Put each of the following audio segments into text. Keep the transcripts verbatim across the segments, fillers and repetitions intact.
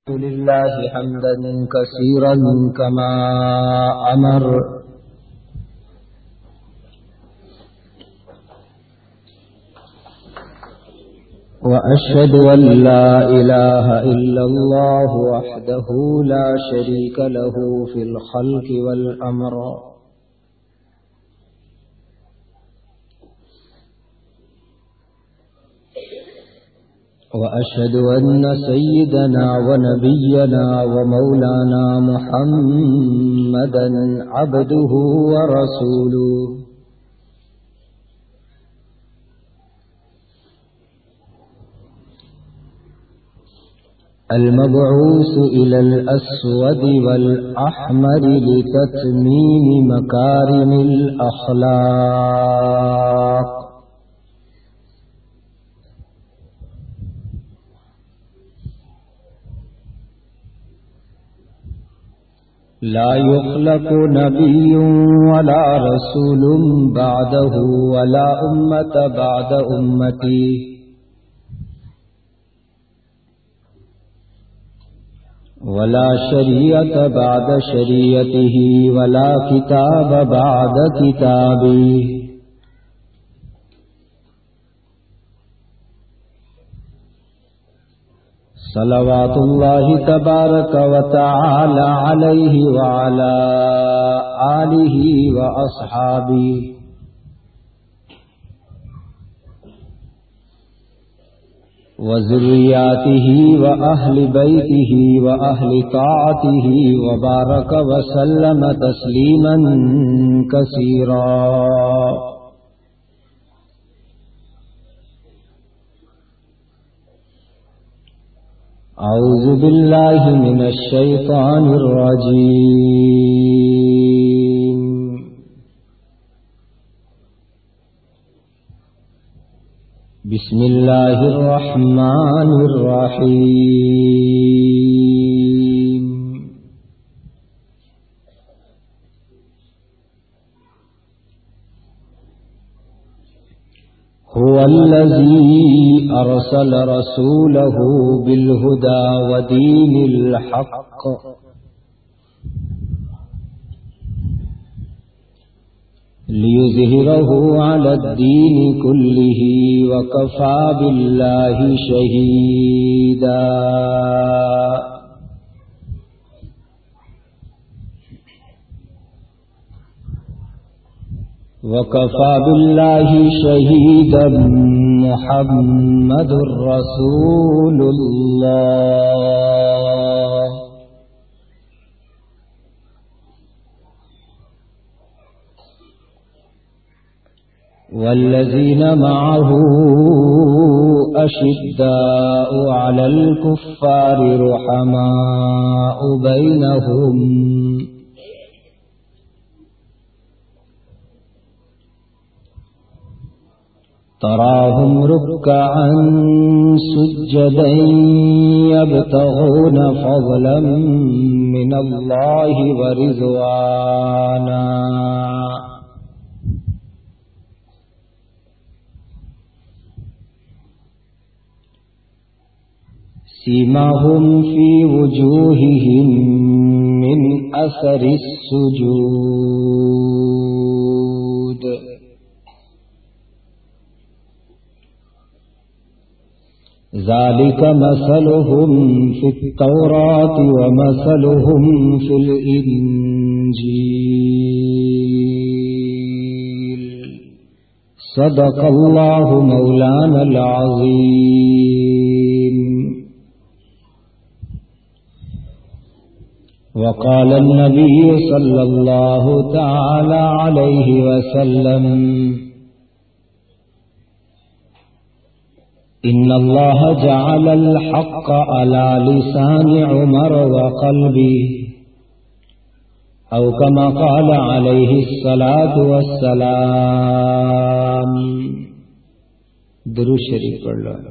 لله حمدا كثيرا كما أمر وأشهد أن لا إله إلا الله وحده لا شريك له في الخلق والأمر وأشهد أن سيدنا ونبينا ومولانا محمدا عبده ورسوله المبعوث إلى الأسود والأحمر لتتميم مكارم الأخلاق لا يخلق نبي ولا رسول بعده ولا أمة بعد أمتي ولا شريعة بعد شريعته ولا كتاب بعد كتابه صلوات الله تبارك وتعالى عليه وعلى آله وأصحابه وذرياته وأهل بيته وأهل طاعته وبارك وسلم تسليما كثيرا. أعوذ بالله من الشيطان الرجيم. بسم الله الرحمن الرحيم. هو الذي أرسل رسوله بالهدى ودين الحق ليظهره على الدين كله وكفى بالله شهيدا. وكفى بالله شهيدا محمد رسول الله والذين معه أشداء على الكفار رحماء بينهم تراهم ركعا سجدا يبتغون فضلا من الله ورضوانا سيماهم في وجوههم من أثر السجود ذلك مثلهم في التوراة ومثلهم في الإنجيل. صدق الله مولانا العظيم. وقال النبي صلى الله تعالى عليه وسلم إن الله جعل الحق على لسان عمر وقلبه أو كما قال عليه الصلاة والسلام. درود شریف پڑھ لو.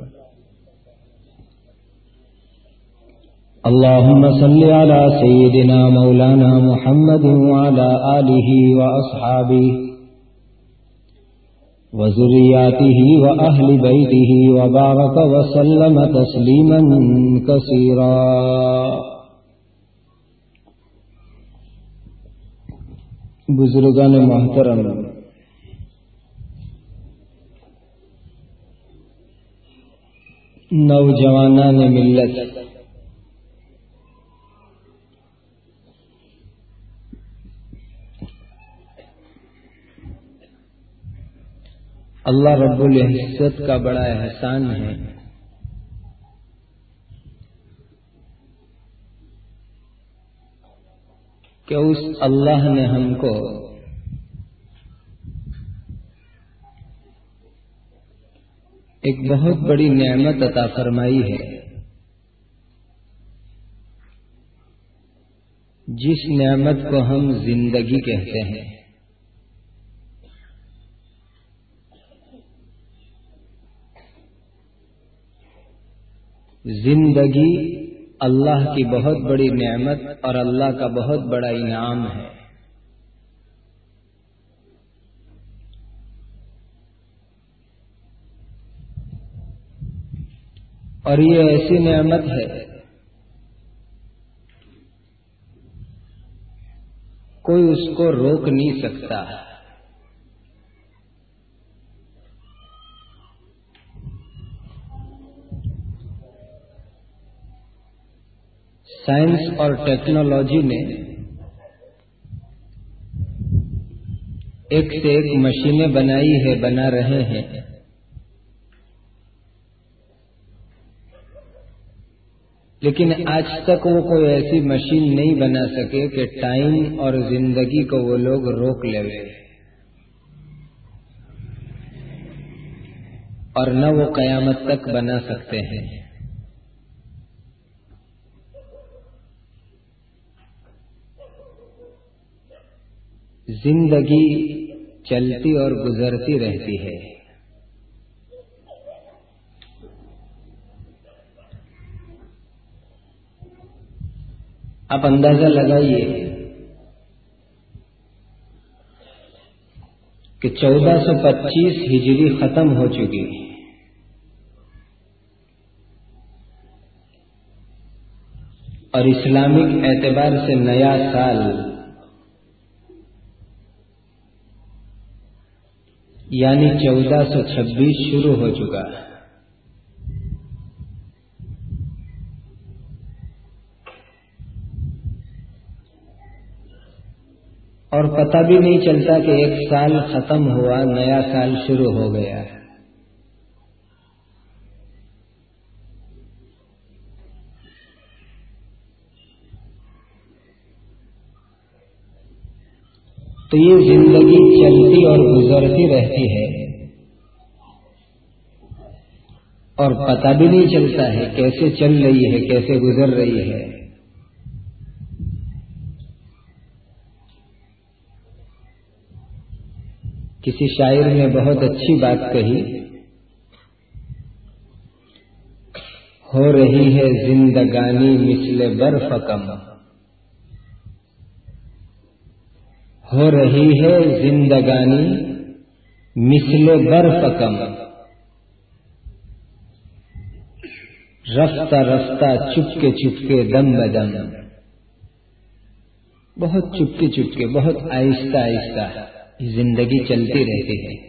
اللهم صل على سيدنا مولانا محمد وعلى آله وأصحابه وذرياته وأهل بيته وبارك وسلم تسليما كثيرا. بزرگان محترم، نوجوانان ملت، اللہ رب العزت کا بڑا احسان ہے کہ اس اللہ نے ہم کو ایک بہت بڑی نعمت عطا فرمائی ہے، جس نعمت کو ہم زندگی کہتے ہیں. زندگی اللہ کی بہت بڑی نعمت اور اللہ کا بہت بڑا انعام ہے. اور یہ ایسی نعمت ہے کوئی اس کو روک نہیں سکتا. سائنس اور ٹیکنالوجی نے ایک سے ایک مشینیں بنائی ہے، بنا رہے ہیں، لیکن آج تک وہ کوئی ایسی مشین نہیں بنا سکے کہ ٹائم اور زندگی کو وہ لوگ روک لے، اور نہ وہ قیامت تک بنا سکتے ہیں. زندگی چلتی اور گزرتی رہتی ہے. آپ اندازہ لگائیے کہ چودہ سو پچیس ہجری ختم ہو چکی اور اسلامک اعتبار سے نیا سال یعنی چودہ سو چھبیس شروع ہو چکا. اور پتہ بھی نہیں چلتا کہ ایک سال ختم ہوا، نیا سال شروع ہو گیا. تو یہ زندگی چلتی اور گزرتی رہتی ہے اور پتہ بھی نہیں چلتا ہے کیسے چل رہی ہے، کیسے گزر رہی ہے. کسی شاعر نے بہت اچھی بات کہی، ہو رہی ہے زندگانی مثل برف کم، ہو رہی ہے زندگانی مثل برف کم، رفتہ رفتہ چپکے چپکے دم بدم. بہت چپکے چپکے، بہت آہستہ آہستہ زندگی چلتی رہتی ہے.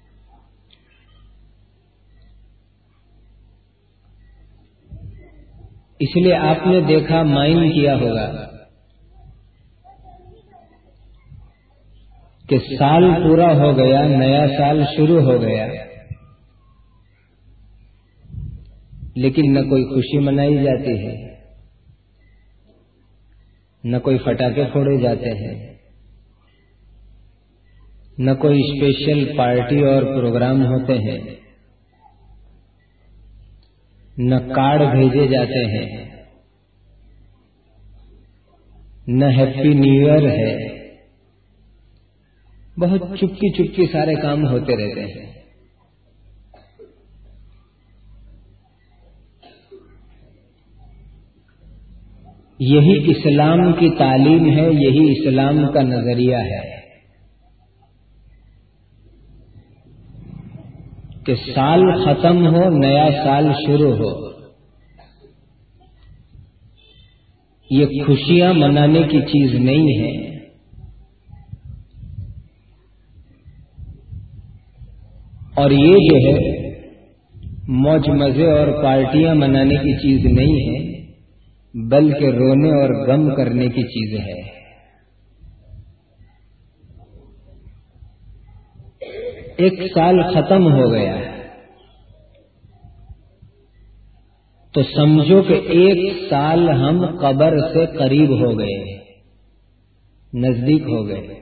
اس لیے آپ نے دیکھا، مائن کیا ہوگا کہ سال پورا ہو گیا، نیا سال شروع ہو گیا، لیکن نہ کوئی خوشی منائی جاتی ہے، نہ کوئی پٹاخے پھوڑے جاتے ہیں، نہ کوئی اسپیشل پارٹی اور پروگرام ہوتے ہیں، نہ کارڈ بھیجے جاتے ہیں، نہ ہیپی نیو ایئر ہے. بہت چپکی چپکی سارے کام ہوتے رہتے ہیں. یہی اسلام کی تعلیم ہے، یہی اسلام کا نظریہ ہے. کہ سال ختم ہو نیا سال شروع ہو، یہ خوشیاں منانے کی چیز نہیں ہے، اور یہ جو ہے موج مزے اور پارٹیاں منانے کی چیز نہیں ہے، بلکہ رونے اور غم کرنے کی چیز ہے۔ ایک سال ختم ہو گیا تو سمجھو کہ ایک سال ہم قبر سے قریب ہو گئے، نزدیک ہو گئے۔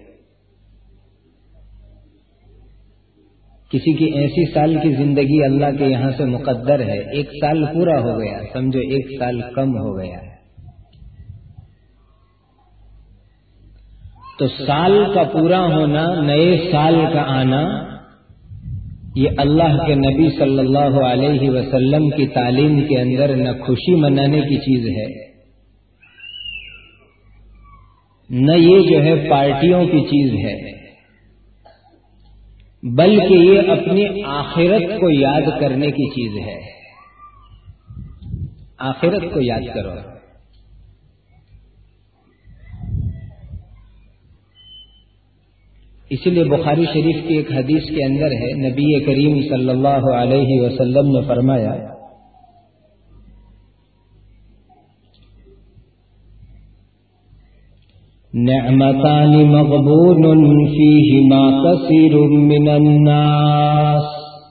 کسی کی ایسی سال کی زندگی اللہ کے یہاں سے مقدر ہے، ایک سال پورا ہو گیا، سمجھو ایک سال کم ہو گیا ہے۔ تو سال کا پورا ہونا، نئے سال کا آنا، یہ اللہ کے نبی صلی اللہ علیہ وسلم کی تعلیم کے اندر نہ خوشی منانے کی چیز ہے، نہ یہ جو ہے پارٹیوں کی چیز ہے، بلکہ یہ اپنی آخرت کو یاد کرنے کی چیز ہے۔ آخرت کو یاد کرو۔ اسی لیے بخاری شریف کی ایک حدیث کے اندر ہے، نبی کریم صلی اللہ علیہ وسلم نے فرمایا، نعمتان مغبون فیہما کثیر من الناس،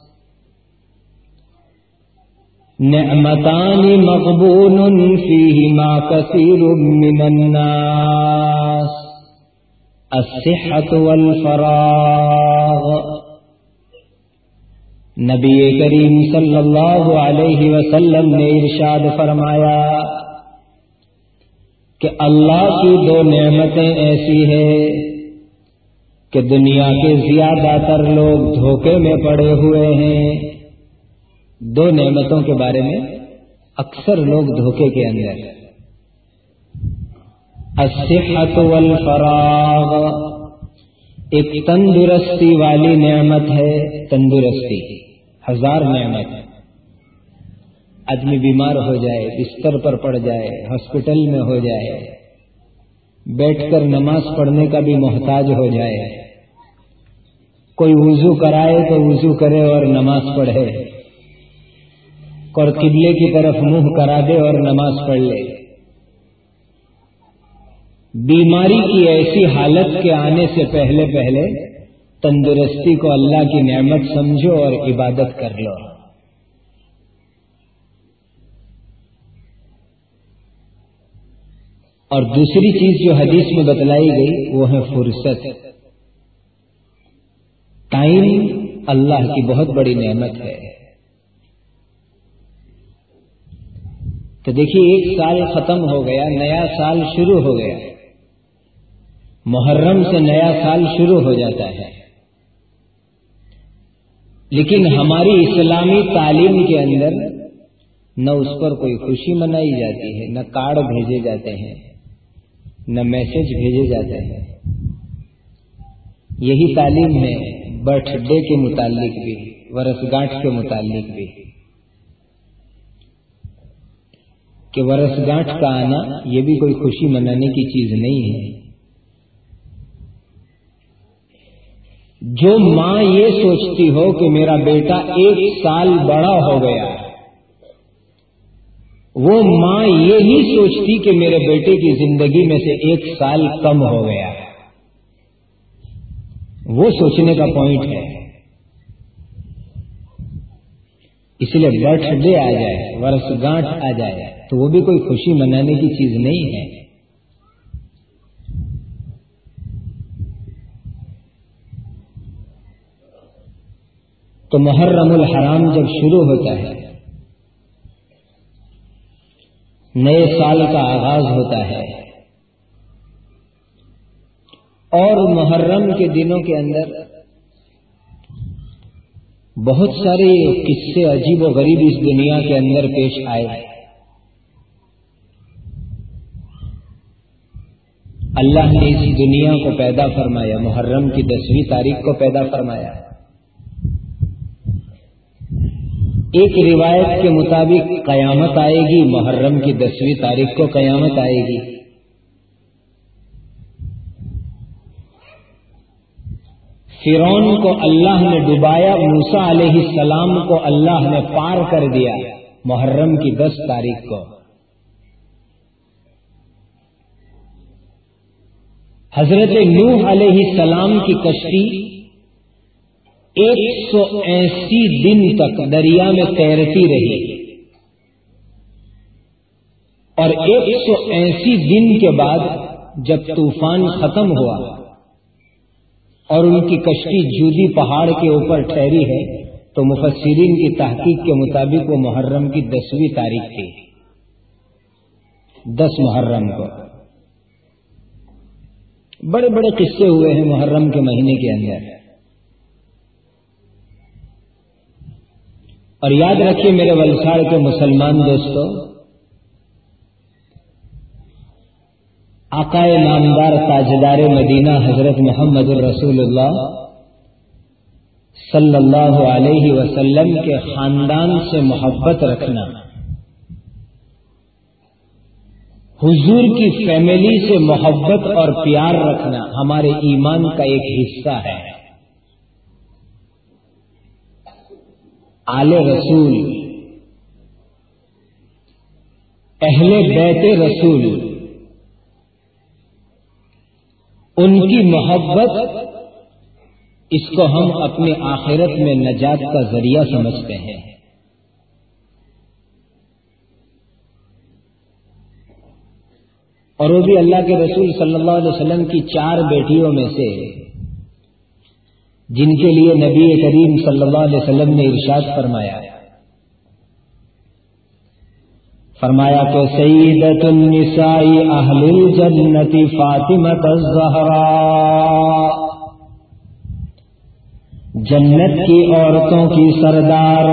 نعمتان مغبون فیہما کثیر من الناس، الصحت والفراغ۔ نبی کریم صلی اللہ علیہ وسلم نے ارشاد فرمایا کہ اللہ کی دو نعمتیں ایسی ہیں کہ دنیا کے زیادہ تر لوگ دھوکے میں پڑے ہوئے ہیں۔ دو نعمتوں کے بارے میں اکثر لوگ دھوکے کے اندر، الصحت والفراغ، ایک تندرستی والی نعمت ہے، تندرستی ہزار نعمت ہے، آدمی بیمار ہو جائے، بستر پر پڑ جائے، ہاسپٹل میں ہو جائے، بیٹھ کر نماز پڑھنے کا بھی محتاج ہو جائے، کوئی وضو کرائے تو وضو کرے اور نماز پڑھے، اور قبلے کی طرف منہ کرا دے اور نماز پڑھ لے۔ بیماری کی ایسی حالت کے آنے سے پہلے پہلے تندرستی کو اللہ کی نعمت سمجھو اور عبادت کر لو۔ اور دوسری چیز جو حدیث میں بتلائی گئی وہ ہے فرصت۔ ٹائم اللہ کی بہت بڑی نعمت ہے۔ تو دیکھیے ایک سال ختم ہو گیا، نیا سال شروع ہو گیا، محرم سے نیا سال شروع ہو جاتا ہے، لیکن ہماری اسلامی تعلیم کے اندر نہ اس پر کوئی خوشی منائی جاتی ہے، نہ کارڈ بھیجے جاتے ہیں، نہ میسج بھیجے جاتے ہیں۔ یہی تعلیم ہے برتھ ڈے کے متعلق بھی، ورثگانٹھ کے متعلق بھی، کہ ورثگانٹھ کا آنا یہ بھی کوئی خوشی منانے کی چیز نہیں ہے۔ جو ماں یہ سوچتی ہو کہ میرا بیٹا ایک سال بڑا ہو گیا، وہ ماں یہ نہیں سوچتی کہ میرے بیٹے کی زندگی میں سے ایک سال کم ہو گیا، وہ سوچنے کا پوائنٹ ہے۔ اس لیے برتھ ڈے آ جائے، ورثگانٹھ آ جائے تو وہ بھی کوئی خوشی منانے کی چیز نہیں ہے۔ تو محرم الحرام جب شروع ہوتا ہے، نئے سال کا آغاز ہوتا ہے، اور محرم کے دنوں کے اندر بہت سارے قصے عجیب و غریب اس دنیا کے اندر پیش آئے۔ اللہ نے اس دنیا کو پیدا فرمایا، محرم کی دسویں تاریخ کو پیدا فرمایا، ایک روایت کے مطابق قیامت آئے گی، محرم کی دسویں تاریخ کو قیامت آئے گی۔ فرعون کو اللہ نے ڈبایا، موسیٰ علیہ السلام کو اللہ نے پار کر دیا محرم کی دس تاریخ کو۔ حضرت نوح علیہ السلام کی کشتی ایک سو اسی دن تک دریا میں تیرتی رہی، اور ایک سو اسی دن کے بعد جب طوفان ختم ہوا اور ان کی کشتی جودی پہاڑ کے اوپر ٹھہری ہے، تو مفسرین کی تحقیق کے مطابق وہ محرم کی دسویں تاریخ تھی، دس محرم کو۔ بڑے بڑے قصے ہوئے ہیں محرم کے مہینے کے اندر، اور یاد رکھیے میرے ولساڑ کے مسلمان دوستو، آقا نامدار تاجدار مدینہ حضرت محمد الرسول اللہ صلی اللہ علیہ وسلم کے خاندان سے محبت رکھنا، حضور کی فیملی سے محبت اور پیار رکھنا ہمارے ایمان کا ایک حصہ ہے۔ آل رسول، اہل بیت رسول، ان کی محبت، اس کو ہم اپنی آخرت میں نجات کا ذریعہ سمجھتے ہیں۔ اور وہ بھی اللہ کے رسول صلی اللہ علیہ وسلم کی چار بیٹیوں میں سے، جن کے لیے نبی کریم صلی اللہ علیہ وسلم نے ارشاد فرمایا فرمایا کہ سیدۃ النساء اہل الجنۃ فاطمۃ الزہراء، جنت کی عورتوں کی سردار،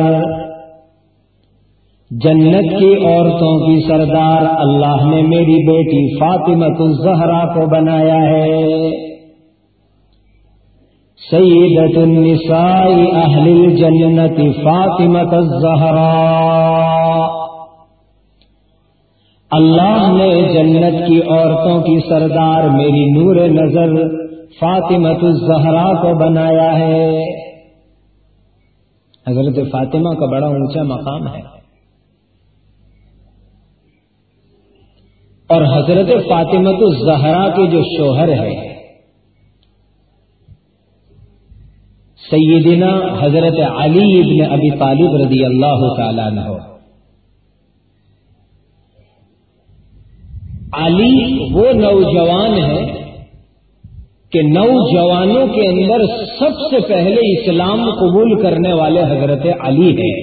جنت کی عورتوں کی سردار اللہ نے میری بیٹی فاطمۃ الزہرا کو بنایا ہے۔ سیدۃ النساء اہل الجنۃ فاطمۃ الزہراء، اللہ نے جنت کی عورتوں کی سردار میری نور نظر فاطمۃ الزہرا کو بنایا ہے۔ حضرت فاطمہ کا بڑا اونچا مقام ہے، اور حضرت فاطمۃ الزہرا کے جو شوہر ہے سیدنا حضرت علی ابن ابی طالب رضی اللہ تعالیٰ عنہ، علی وہ نوجوان ہے کہ نوجوانوں کے اندر سب سے پہلے اسلام قبول کرنے والے حضرت علی ہیں۔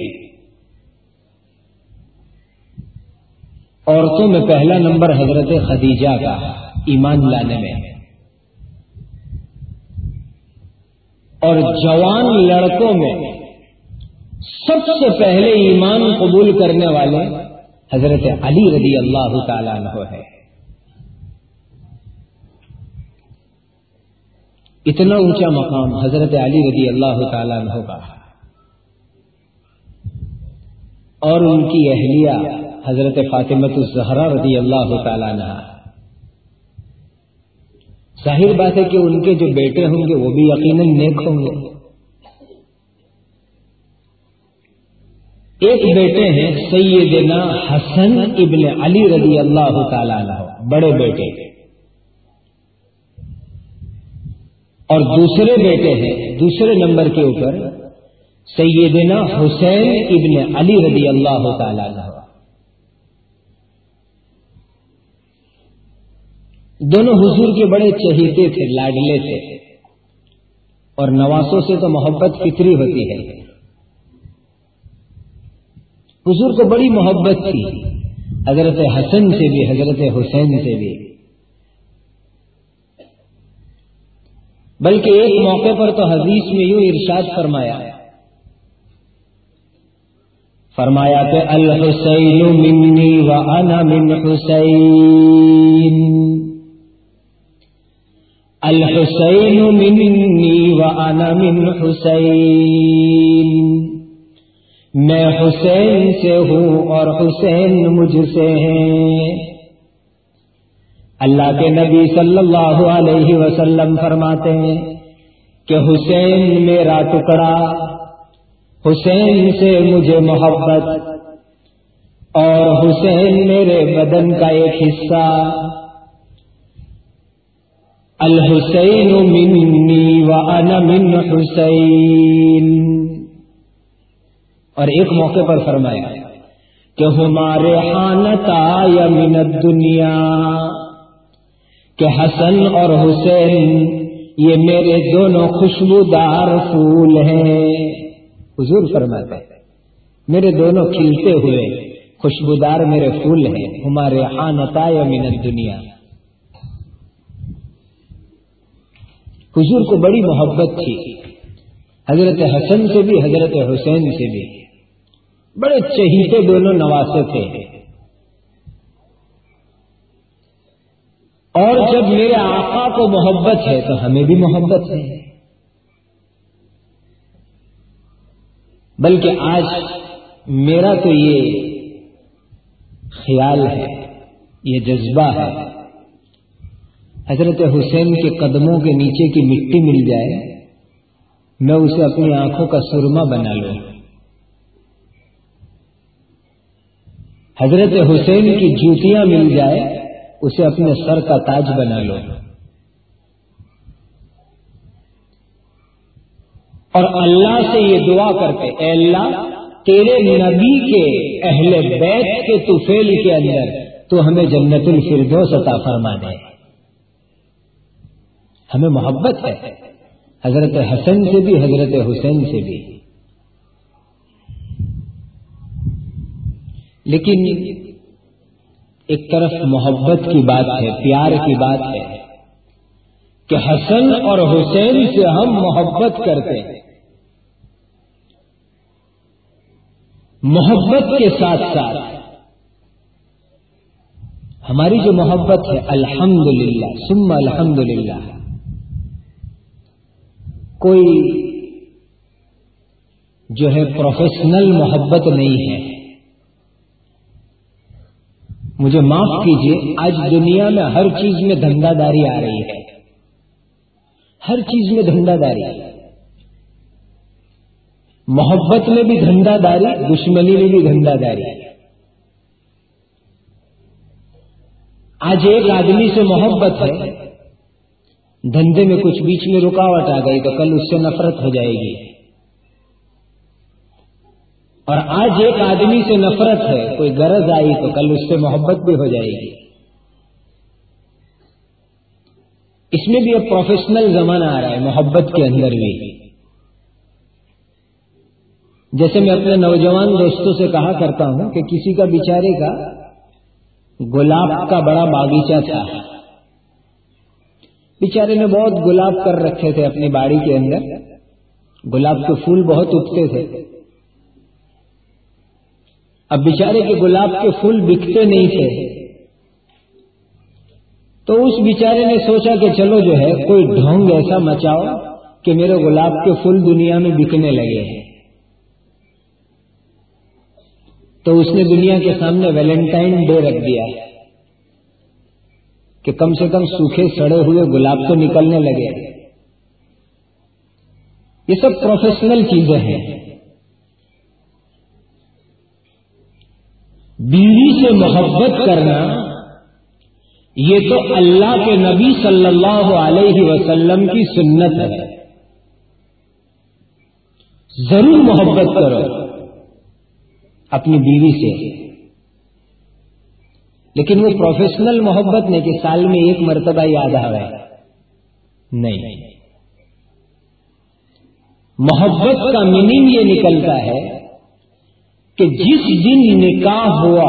عورتوں میں پہلا نمبر حضرت خدیجہ کا ایمان لانے میں، اور جوان لڑکوں میں سب سے پہلے ایمان قبول کرنے والے حضرت علی رضی اللہ تعالیٰ عنہ ہے۔ اتنا اونچا مقام حضرت علی رضی اللہ تعالیٰ عنہ کا، اور ان کی اہلیہ حضرت فاطمۃ الزہرا رضی اللہ تعالیٰ عنہ۔ ظاہر بات ہے کہ ان کے جو بیٹے ہوں گے وہ بھی یقیناً نیک ہوں گے۔ ایک بیٹے ہیں سیدنا حسن ابن علی رضی اللہ تعالیٰ عنہ، بڑے بیٹے، اور دوسرے بیٹے ہیں دوسرے نمبر کے اوپر سیدنا حسین ابن علی رضی اللہ تعالیٰ عنہ۔ دونوں حضور کے بڑے چہیتے تھے، لاڈلے تھے، اور نواسوں سے تو محبت فطری ہوتی ہے۔ حضور کو بڑی محبت تھی حضرت حسن سے بھی، حضرت حسین سے بھی، بلکہ ایک موقع پر تو حدیث میں یوں ارشاد فرمایا فرمایا کہ الحسین منی وانا من حسین، الحسین منی وانا من حسین، میں حسین سے ہوں اور حسین مجھ سے ہیں۔ اللہ کے نبی صلی اللہ علیہ وسلم فرماتے ہیں کہ حسین میرا ٹکڑا، حسین سے مجھے محبت، اور حسین میرے بدن کا ایک حصہ۔ الحسین منی وانا من حسین۔ اور ایک موقع پر فرمایا کہ ہمارے حانتا یا من الدنیا، کہ حسن اور حسین یہ میرے دونوں خوشبودار پھول ہیں۔ حضور فرماتے ہیں میرے دونوں کھلتے ہوئے خوشبودار میرے پھول ہیں، ہمارے حانتا یا من الدنیا۔ حضور کو بڑی محبت تھی حضرت حسن سے بھی، حضرت حسین سے بھی، بڑے چہیتے دونوں نواسے تھے۔ اور جب میرے آقا کو محبت ہے تو ہمیں بھی محبت ہے۔ بلکہ آج میرا تو یہ خیال ہے، یہ جذبہ ہے، حضرت حسین کے قدموں کے نیچے کی مٹی مل جائے، میں اسے اپنی آنکھوں کا سرما بنا لوں۔ حضرت حسین کی جوتیاں مل جائے، اسے اپنے سر کا تاج بنا لو۔ اور اللہ سے یہ دعا کرتے، اے اللہ تیرے نبی کے اہل بیت کے طفیل کے اندر تو ہمیں جنت الفردوس عطا فرما دے۔ ہمیں محبت ہے حضرت حسن سے بھی، حضرت حسین سے بھی، لیکن ایک طرف محبت کی بات ہے، پیار کی بات ہے کہ حسن اور حسین سے ہم محبت کرتے ہیں، محبت کے ساتھ ساتھ ہماری جو محبت ہے الحمدللہ ثم الحمدللہ، کوئی جو ہے پروفیشنل محبت نہیں ہے۔ مجھے معاف کیجئے، آج دنیا میں ہر چیز میں دھندہ داری آ رہی ہے، ہر چیز میں دھندہ داری، محبت میں بھی دھندہ داری، دشمنی میں بھی دھندہ داری۔ آج ایک آدمی سے محبت ہے، دھندے میں کچھ بیچ میں رکاوٹ آ گئی تو کل اس سے نفرت ہو جائے گی، اور آج ایک آدمی سے نفرت ہے، کوئی غرض آئی تو کل اس سے محبت بھی ہو جائے گی۔ اس میں بھی اب پروفیشنل زمانہ آ رہا ہے، محبت کے اندر بھی۔ جیسے میں اپنے نوجوان دوستوں سے کہا کرتا ہوں کہ کسی کا بیچارے کا گلاب کا بڑا باغیچہ تھا، بیچارے نے بہت گلاب کر رکھے تھے اپنی باڑی کے اندر، گلاب کے پھول بہت اگتے تھے۔ اب بیچارے کے گلاب کے پھول بکتے نہیں تھے، تو اس بیچارے نے سوچا کہ چلو جو ہے کوئی ڈھونگ ایسا مچاؤ کہ میرے گلاب کے پھول دنیا میں بکنے لگے ہیں۔ تو اس نے دنیا کے سامنے ویلنٹائن ڈے رکھ دیا کہ کم سے کم سوکھے سڑے ہوئے گلاب تو نکلنے لگے۔ یہ سب پروفیشنل چیزیں ہیں۔ بیوی سے محبت کرنا یہ تو اللہ کے نبی صلی اللہ علیہ وسلم کی سنت ہے، ضرور محبت کرو اپنی بیوی سے، لیکن وہ پروفیشنل محبت نہیں کہ سال میں ایک مرتبہ یاد آئے، نہیں۔ محبت کا میننگ یہ نکلتا ہے کہ جس دن نکاح ہوا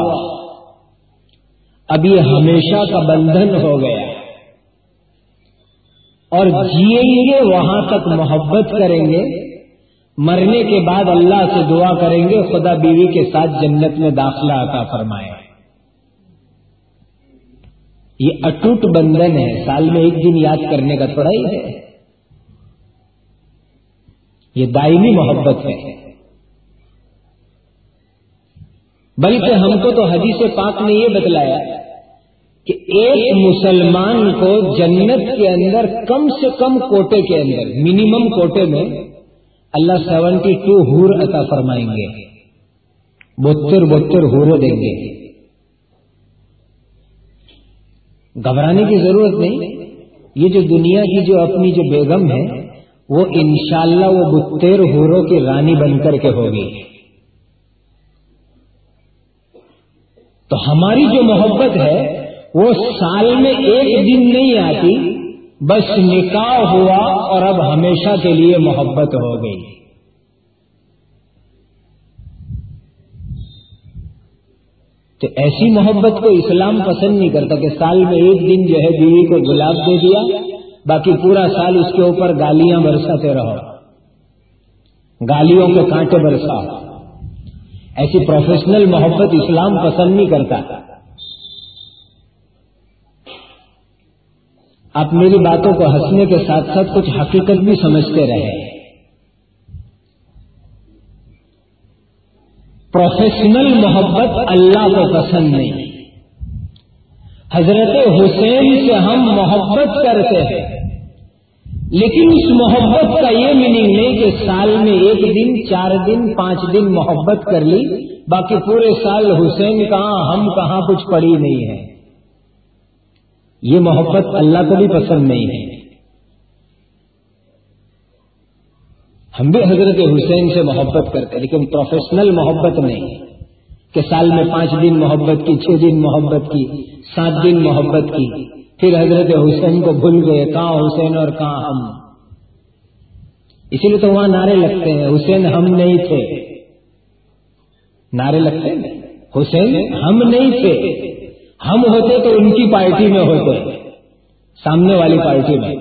اب یہ ہمیشہ کا بندھن ہو گیا، اور جیئیں گے وہاں تک محبت کریں گے، مرنے کے بعد اللہ سے دعا کریں گے خدا بیوی کے ساتھ جنت میں داخلہ عطا فرمائے۔ یہ اٹوٹ بندھن ہے، سال میں ایک دن یاد کرنے کا تھوڑا ہی ہے، یہ دائمی محبت ہے۔ بلکہ ہم کو تو حدیث پاک نے یہ بتلایا کہ ایک مسلمان کو جنت کے اندر کم سے کم کوٹے کے اندر، منیمم کوٹے میں اللہ سیونٹی ٹو حور عطا فرمائیں گے، بہتر بہتر حوریں دیں گے۔ گھبرانے کی ضرورت نہیں، یہ جو دنیا کی جو اپنی جو بیگم ہے وہ انشاءاللہ وہ بہتر حوروں کی رانی بن کر کے ہوگی۔ تو ہماری جو محبت ہے وہ سال میں ایک دن نہیں آتی، بس نکاح ہوا اور اب ہمیشہ کے لیے محبت ہو گئی۔ تو ایسی محبت کو اسلام پسند نہیں کرتا کہ سال میں ایک دن جو ہے بیوی کو گلاب دے دیا، باقی پورا سال اس کے اوپر گالیاں برساتے رہو، گالیوں کے کانٹے برساؤ۔ ایسی پروفیشنل محبت اسلام پسند نہیں کرتا۔ آپ میری باتوں کو ہنسنے کے ساتھ ساتھ کچھ حقیقت بھی سمجھتے رہے۔ پروفیشنل محبت اللہ کو پسند نہیں۔ حضرت حسین سے ہم محبت کرتے ہیں، لیکن اس محبت کا یہ میننگ نہیں کہ سال میں ایک دن، چار دن، پانچ دن محبت کر لی، باقی پورے سال حسین کہاں ہم کہاں کچھ پڑی نہیں ہے۔ یہ محبت اللہ کو بھی پسند نہیں ہے۔ ہم بھی حضرت حسین سے محبت کرتے ہیں، لیکن پروفیشنل محبت نہیں کہ سال میں پانچ دن محبت کی، چھ دن محبت کی، سات دن محبت کی، پھر حضرت حسین کو بھول گئے، کہاں حسین اور کہاں ہم۔ اسی لیے تو وہاں نعرے لگتے ہیں، حسین ہم نہیں تھے، نعرے لگتے ہیں، حسین ہم نہیں تھے، ہم ہوتے تو ان کی پارٹی میں ہوتے، سامنے والی پارٹی میں۔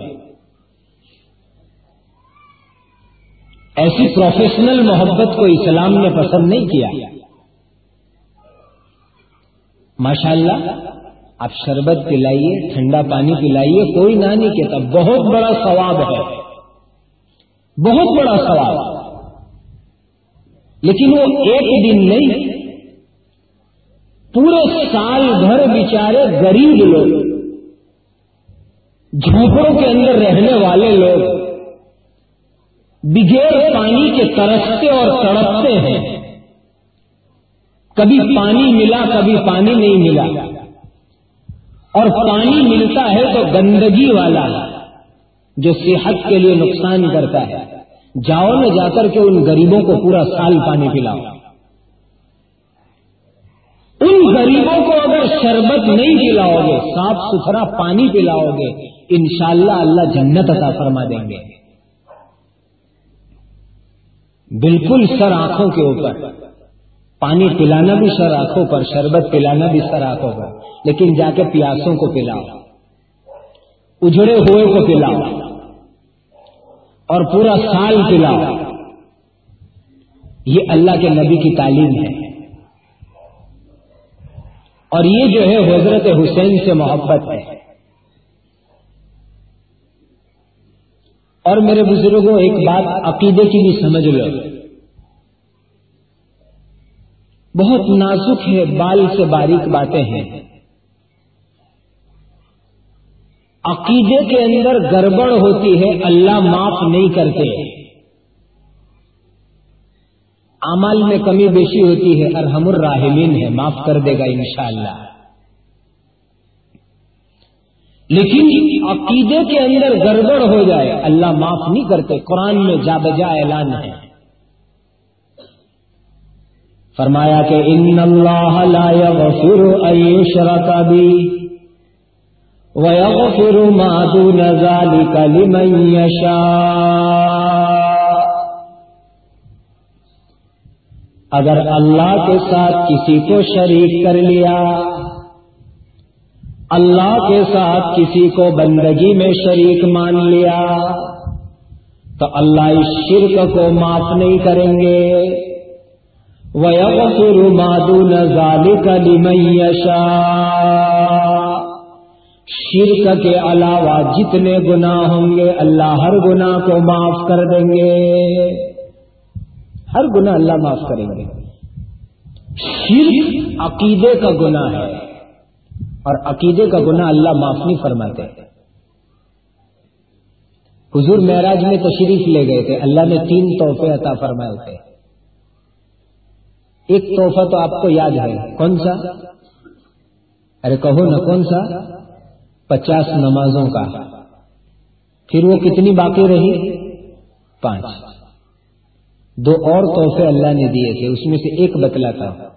ایسی پروفیشنل محبت کو اسلام نے پسند نہیں کیا۔ ماشاءاللہ آپ شربت پلائیے، ٹھنڈا پانی پلائیے، کوئی نہ نہیں کہتا، بہت بڑا ثواب ہے، بہت بڑا ثواب، لیکن وہ ایک دن نہیں، پورے سال بھر بیچارے غریب لوگ، جھونپڑوں کے اندر رہنے والے لوگ بغیر پانی کے ترستے اور تڑپتے ہیں، کبھی پانی ملا کبھی پانی نہیں ملا، اور پانی ملتا ہے تو گندگی والا جو صحت کے لیے نقصان کرتا ہے۔ جاؤ نہ جا کر کے ان غریبوں کو پورا سال پانی پلاؤ۔ ان غریبوں کو اگر شربت نہیں پلاؤ گے، صاف ستھرا پانی پلاؤ گے، انشاءاللہ اللہ جنت عطا فرما دیں گے۔ بالکل سر آنکھوں کے اوپر، پانی پلانا بھی سر آنکھوں پر، شربت پلانا بھی سر آنکھوں پر، لیکن جا کے پیاسوں کو پلاؤ، اجڑے ہوئے کو پلاؤ، اور پورا سال پلاؤ۔ یہ اللہ کے نبی کی تعلیم ہے، اور یہ جو ہے حضرت حسین سے محبت ہے۔ اور میرے بزرگوں ایک بات عقیدے کی بھی سمجھ لو، بہت نازک ہے، بال سے باریک باتیں ہیں۔ عقیدے کے اندر گڑبڑ ہوتی ہے، اللہ معاف نہیں کرتے، اعمال میں کمی بیشی ہوتی ہے، ارحم الراحمین ہے، معاف کر دے گا انشاءاللہ۔ لیکن عقیدے کے اندر گڑبڑ ہو جائے، اللہ معاف نہیں کرتے، قرآن میں جا بجا اعلان ہے۔ فرمایا کہ ان اللہ لا یغفر ان یشرک بہ ویغفر ما دون ذلک لمن یشاء۔ اگر اللہ کے ساتھ کسی کو شریک کر لیا، اللہ کے ساتھ کسی کو بندگی میں شریک مان لیا، تو اللہ اس شرک کو معاف نہیں کریں گے۔ وَيَغْفِرُ مَا دُونَ ذَلِكَ لِمَن يَشَاءُ۔ شرک کے علاوہ جتنے گناہ ہوں گے اللہ ہر گناہ کو معاف کر دیں گے، ہر گناہ اللہ معاف کریں گے۔ شرک عقیدے کا گناہ ہے، اور عقیدے کا گناہ اللہ معاف نہیں فرماتے۔ حضور معراج میں تشریف لے گئے تھے، اللہ نے تین تحفے عطا فرمائے تھے۔ ایک تحفہ تو آپ کو یاد ہے، کون سا؟ ارے کہو نا، کون سا؟ پچاس نمازوں کا۔ پھر وہ کتنی باقی رہی؟ پانچ۔ دو اور تحفے اللہ نے دیے تھے، اس میں سے ایک بتلاتا ہوں۔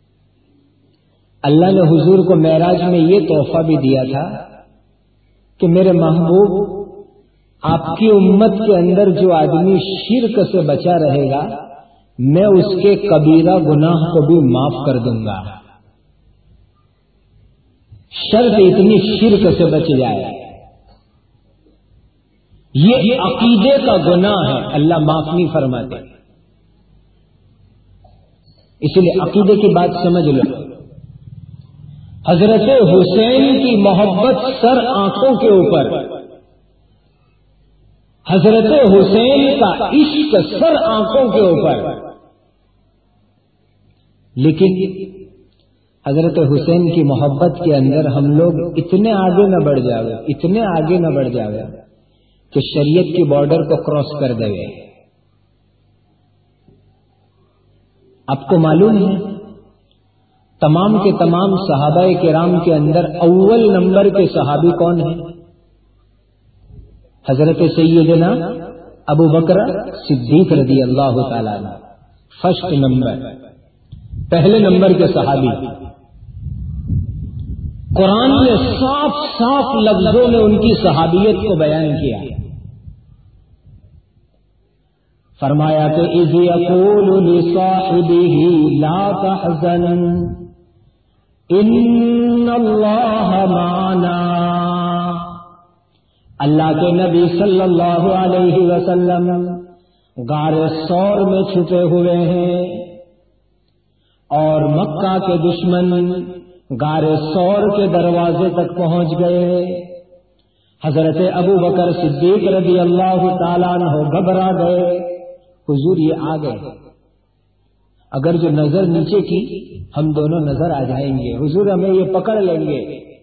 اللہ نے حضور کو معراج میں یہ تحفہ بھی دیا تھا کہ میرے محبوب، آپ کی امت کے اندر جو آدمی شرک سے بچا رہے گا، میں اس کے کبیرہ گناہ کو بھی معاف کر دوں گا، شرط اتنی شرک سے بچ جائے۔ یہ عقیدے کا گناہ ہے، اللہ معاف نہیں فرماتے۔ اس لیے عقیدے کی بات سمجھ لو۔ حضرت حسین کی محبت سر آنکھوں کے اوپر، حضرت حسین کا عشق سر آنکھوں کے اوپر، لیکن حضرت حسین کی محبت کے اندر ہم لوگ اتنے آگے نہ بڑھ جاوے، اتنے آگے نہ بڑھ جاوے کہ شریعت کی بارڈر کو کراس کر دے۔ آپ کو معلوم ہے تمام کے تمام صحابہ کرام کے اندر اول نمبر کے صحابی کون ہیں؟ حضرت سیدنا ابو بکر صدیق رضی اللہ تعالیٰ عنہ، فرسٹ نمبر، پہلے نمبر کے صحابی۔ قرآن نے صاف صاف لفظوں میں ان کی صحابیت کو بیان کیا، فرمایا کہ اذ یقول لصاحبہ لا تحزن ان اللہ معنا۔ اللہ کے نبی صلی اللہ علیہ وسلم غار ثور میں چھپے ہوئے ہیں، اور مکہ کے دشمن غار ثور کے دروازے تک پہنچ گئے۔ حضرت ابو بکر صدیق رضی اللہ تعالیٰ عنہ گھبرا گئے، حضور یہ آ گئے، اگر جو نظر نیچے کی ہم دونوں نظر آ جائیں گے، حضور ہمیں یہ پکڑ لیں گے۔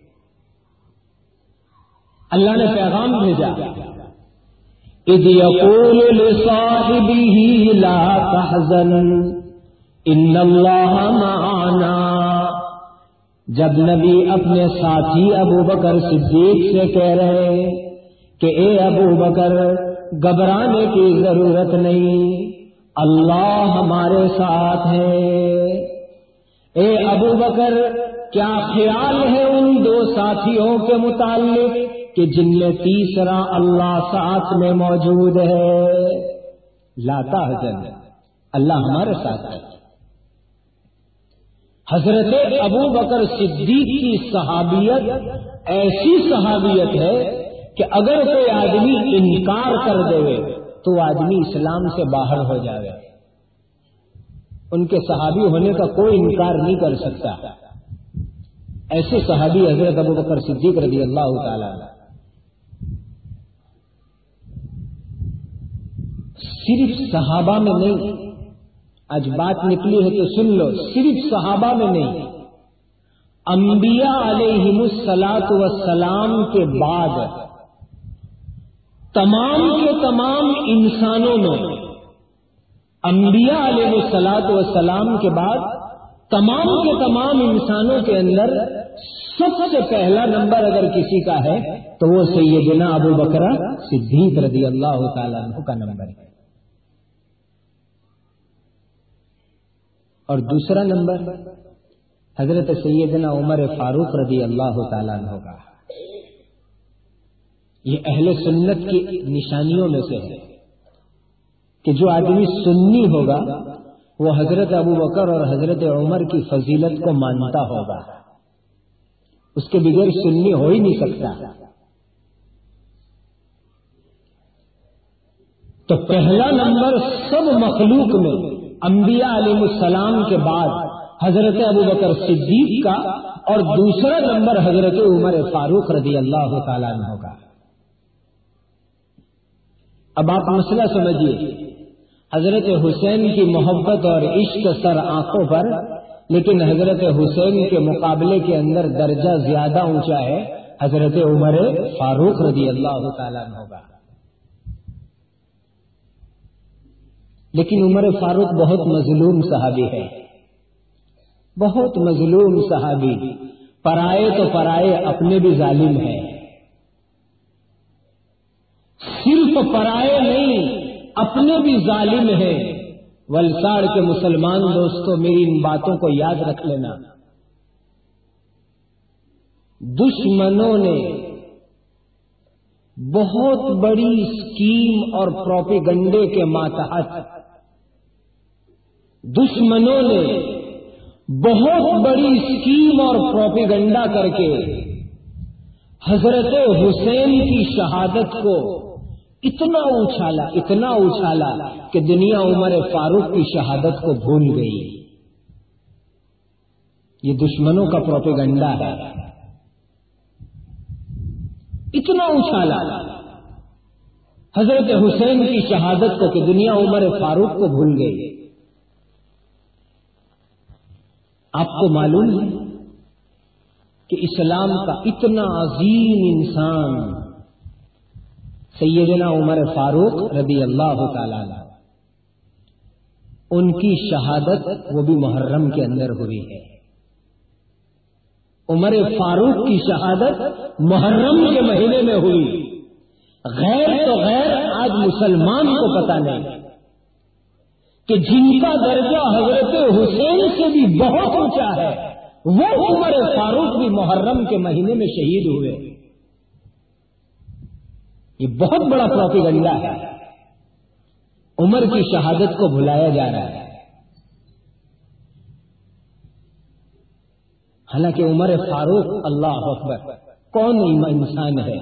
اللہ نے پیغام بھیجا، اذ یقول لصاحبہ لا تحزن ان اللہ معنا۔ جب نبی اپنے ساتھی ابو بکر صدیق سے کہہ رہے کہ اے ابو بکر گھبرانے کی ضرورت نہیں، اللہ ہمارے ساتھ ہے۔ اے ابو بکر کیا خیال ہے ان دو ساتھیوں کے متعلق کہ جن میں تیسرا اللہ ساتھ میں موجود ہے؟ لا تحزن، اللہ ہمارے ساتھ ہے۔ حضرت ابو بکر صدیق کی صحابیت ایسی صحابیت ہے کہ اگر کوئی آدمی انکار کر دے تو وہ آدمی اسلام سے باہر ہو جائے، ان کے صحابی ہونے کا کوئی انکار نہیں کر سکتا۔ ایسے صحابی حضرت ابو بکر صدیق رضی اللہ تعالی عنہ۔ صرف صحابہ میں نہیں، آج بات نکلی ہے تو سن لو، صرف صحابہ میں نہیں، انبیاء علیہم الصلاۃ والسلام کے بعد تمام کے تمام انسانوں میں، انبیاء علیہ الصلاۃ والسلام کے بعد تمام کے تمام انسانوں کے اندر سب سے پہلا نمبر اگر کسی کا ہے تو وہ سیدنا ابو بکر صدیق رضی اللہ تعالیٰ عنہ کا نمبر ہے۔ اور دوسرا نمبر حضرت سیدنا عمر فاروق رضی اللہ تعالیٰ عنہ کا۔ یہ اہل سنت کی نشانیوں میں سے ہے کہ جو آدمی سنی ہوگا وہ حضرت ابو بکر اور حضرت عمر کی فضیلت کو مانتا ہوگا، اس کے بغیر سنی ہو ہی نہیں سکتا۔ تو پہلا نمبر سب مخلوق میں انبیاء علیہ السلام کے بعد حضرت ابو بکر صدیق کا، اور دوسرا نمبر حضرت عمر فاروق رضی اللہ تعالیٰ عنہ کا۔ اب آپ مسئلہ سمجھیے، حضرت حسین کی محبت اور عشق سر آنکھوں پر لیکن حضرت حسین کے مقابلے کے اندر درجہ زیادہ اونچا ہے حضرت عمر فاروق رضی اللہ تعالیٰ عنہ کا. لیکن عمر فاروق بہت مظلوم صحابی ہے، بہت مظلوم صحابی. پرائے تو پرائے، اپنے بھی ظالم ہیں. صرف پرائے نہیں، اپنے بھی ظالم ہیں. ولساڑ کے مسلمان دوستوں، میری ان باتوں کو یاد رکھ لینا. دشمنوں نے بہت بڑی اسکیم اور پروپیگنڈے کے ماتحت، دشمنوں نے بہت بڑی اسکیم اور پروپیگنڈا کر کے حضرت حسین کی شہادت کو اتنا اچھالا اتنا اچھالا کہ دنیا عمر فاروق کی شہادت کو بھول گئی. یہ دشمنوں کا پروپیگنڈا ہے. اتنا اچھالا حضرت حسین کی شہادت کو کہ دنیا عمر فاروق کو بھول گئی. آپ کو معلوم ہے کہ اسلام کا اتنا عظیم انسان سیدنا عمر فاروق رضی اللہ تعالیٰ عنہ، ان کی شہادت وہ بھی محرم کے اندر ہوئی ہے. عمر فاروق کی شہادت محرم کے مہینے میں ہوئی. غیر تو غیر آج مسلمان کو پتہ نہیں کہ جن کا درجہ حضرت حسین سے بھی بہت اونچا ہے وہ عمر فاروق بھی محرم کے مہینے میں شہید ہوئے. یہ بہت بڑا پروپیگنڈا ہے. عمر کی شہادت کو بھلایا جا رہا ہے. حالانکہ عمر فاروق اللہ اکبر کون انسان ہے.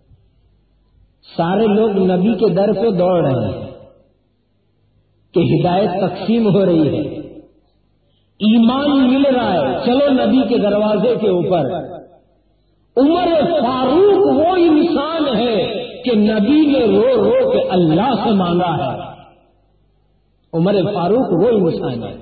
سارے لوگ نبی کے در پہ دوڑ رہے ہیں کہ ہدایت تقسیم ہو رہی ہے، ایمان مل رہا ہے، چلو نبی کے دروازے کے اوپر. عمر فاروق وہ انسان ہے کہ نبی نے رو رو کے اللہ سے مانگا ہے. عمر فاروق وہ انسان ہے.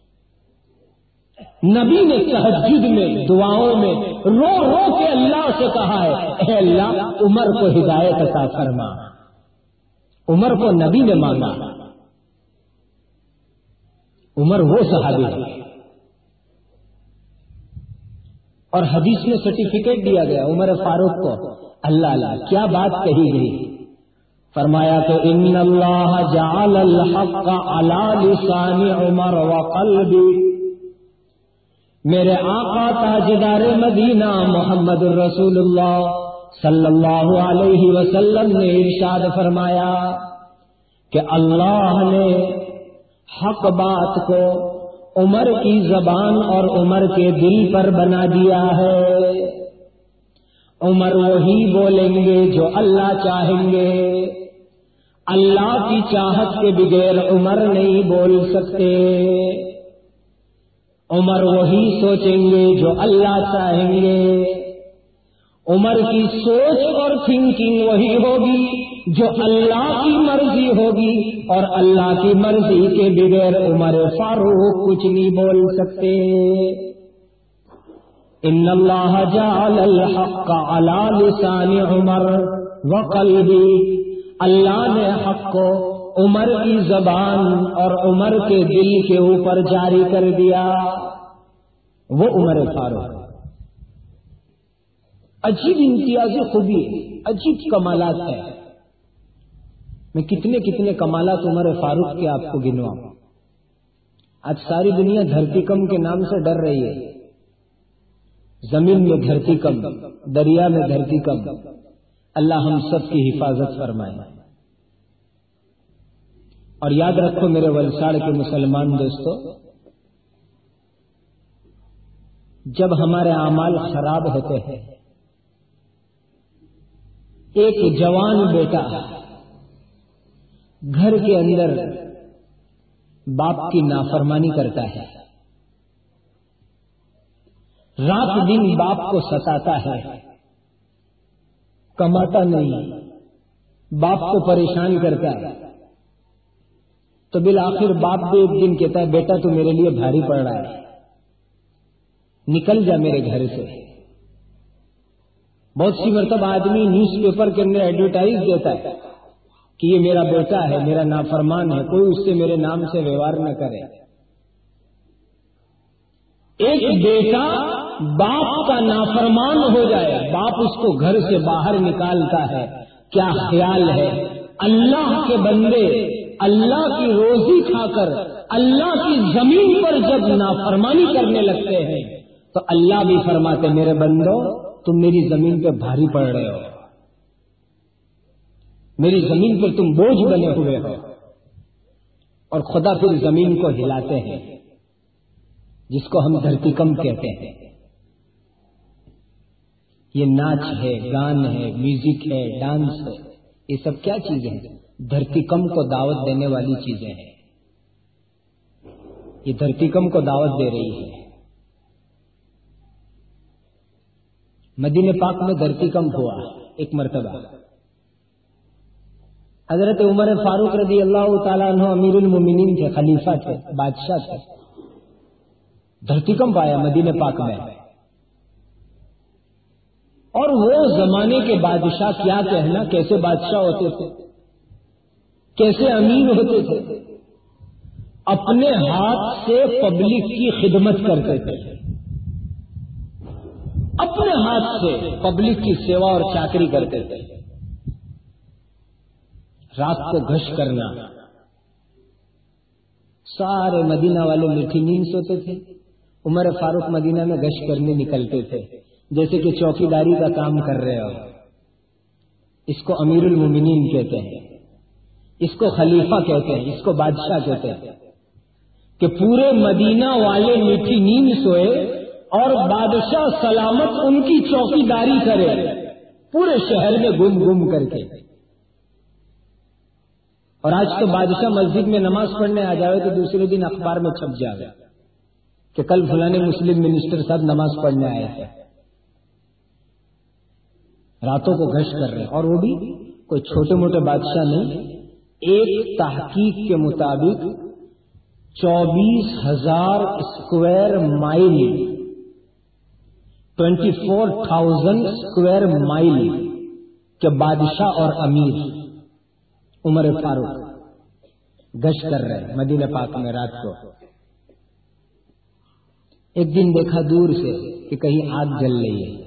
نبی نے تہجد میں دعاؤں میں رو رو کے اللہ سے کہا ہے اے اللہ عمر کو ہدایت عطا فرما. عمر کو نبی نے مانگا. عمر وہ صحابی ہے. اور حدیث میں سرٹیفکیٹ دیا گیا عمر فاروق کو. اللہ اللہ کیا بات کہی گئی. فرمایا تو ان اللہ جعل الحق علی لسان عمر وقلبی. میرے آقا تاجدار مدینہ محمد الرسول اللہ صلی اللہ علیہ وسلم نے ارشاد فرمایا کہ اللہ نے حق بات کو عمر کی زبان اور عمر کے دل پر بنا دیا ہے. عمر وہی بولیں گے جو اللہ چاہیں گے. اللہ کی چاہت کے بغیر عمر نہیں بول سکتے. عمر وہی سوچیں گے جو اللہ چاہیں گے. عمر کی سوچ اور تھنکنگ وہی ہوگی جو اللہ کی مرضی ہوگی، اور اللہ کی مرضی کے بغیر عمر فاروق کچھ نہیں بول سکتے. ان اللہ جعل الحق علی لسان عمر وقلبی. اللہ نے حق کو عمر کی زبان اور عمر کے دل کے اوپر جاری کر دیا. وہ عمر فاروق. عجیب امتیازی خوبی، عجیب کمالات ہے. میں کتنے کتنے کمالات عمر فاروق کے آپ کو گنواؤں. آج ساری دنیا دھرتی کم کے نام سے ڈر رہی ہے. زمین میں دھرتی کم، دریا میں دھرتی کم. اللہ ہم سب کی حفاظت فرمائے. اور یاد رکھو میرے ولساڑ کے مسلمان دوستو، جب ہمارے اعمال خراب ہوتے ہیں، ایک جوان بیٹا گھر کے اندر باپ کی نافرمانی کرتا ہے، رات دن باپ کو ستاتا ہے، کماتا نہیں، باپ کو پریشان کرتا ہے، تو بالآخر باپ بھی ایک دن کہتا ہے بیٹا تو میرے لیے بھاری پڑ رہا ہے، نکل جا میرے گھر سے. بہت سی مرتبہ آدمی نیوز پیپر کے اندر ایڈورٹائز دیتا ہے کہ یہ میرا بیٹا ہے، میرا نافرمان ہے، کوئی اس سے میرے نام سے ویوہار نہ کرے. ایک بیٹا باپ کا نافرمان ہو جائے، باپ اس کو گھر سے باہر نکالتا ہے، کیا خیال ہے؟ اللہ کے بندے اللہ کی روزی کھا کر اللہ کی زمین پر جب نافرمانی کرنے لگتے ہیں تو اللہ بھی فرماتے میرے بندو تم میری زمین پہ بھاری پڑ رہے ہو، میری زمین پر تم بوجھ بنے ہوئے ہو. اور خدا پھر زمین کو ہلاتے ہیں، جس کو ہم دھرتی کم کہتے ہیں. یہ ناچ ہے، گان ہے، میوزک ہے، ڈانس ہے، یہ سب کیا چیزیں ہیں؟ دھرتی کم کو دعوت دینے والی چیزیں ہیں. یہ دھرتی کم کو دعوت دے رہی ہے. مدینہ پاک میں دھرتی کم ہوا ایک مرتبہ. حضرت عمر فاروق رضی اللہ تعالیٰ عنہ امیر المومنین تھے، خلیفہ تھے، بادشاہ تھے. دھرتی کم پایا مدینہ پاک میں. اور وہ زمانے کے بادشاہ کیا کہنا، کیسے بادشاہ ہوتے تھے، کیسے امیر ہوتے تھے. اپنے ہاتھ سے پبلک کی خدمت کرتے تھے، اپنے ہاتھ سے پبلک کی سیوا اور چاکری کرتے تھے. رات کو گشت کرنا، سارے مدینہ والے میٹھی نیند سوتے تھے، عمر فاروق مدینہ میں گشت کرنے نکلتے تھے، جیسے کہ چوکیداری کا کام کر رہے ہو. اس کو امیر المومنین کہتے ہیں، اس کو خلیفہ کہتے ہیں، اس کو بادشاہ کہتے ہیں. کہ پورے مدینہ والے میٹھی نیند سوئے اور بادشاہ سلامت ان کی چوکیداری کرے پورے شہر میں گم گم کر کے. اور آج تو بادشاہ مسجد میں نماز پڑھنے آ جائے تو دوسرے دن اخبار میں چھپ جائے کہ کل فلانے مسلم منسٹر صاحب نماز پڑھنے آئے تھے. راتوں کو گشت کر رہے، اور وہ بھی کوئی چھوٹے موٹے بادشاہ نہیں. ایک تحقیق کے مطابق چوبیس ہزار اسکوائر مائل، ٹوینٹی فور تھاؤزینڈ اسکوائر مائل کے بادشاہ اور امیر عمر فاروق گشت کر رہے مدینہ پاک میں رات کو. ایک دن دیکھا دور سے کہ کہیں آگ جل رہی ہے.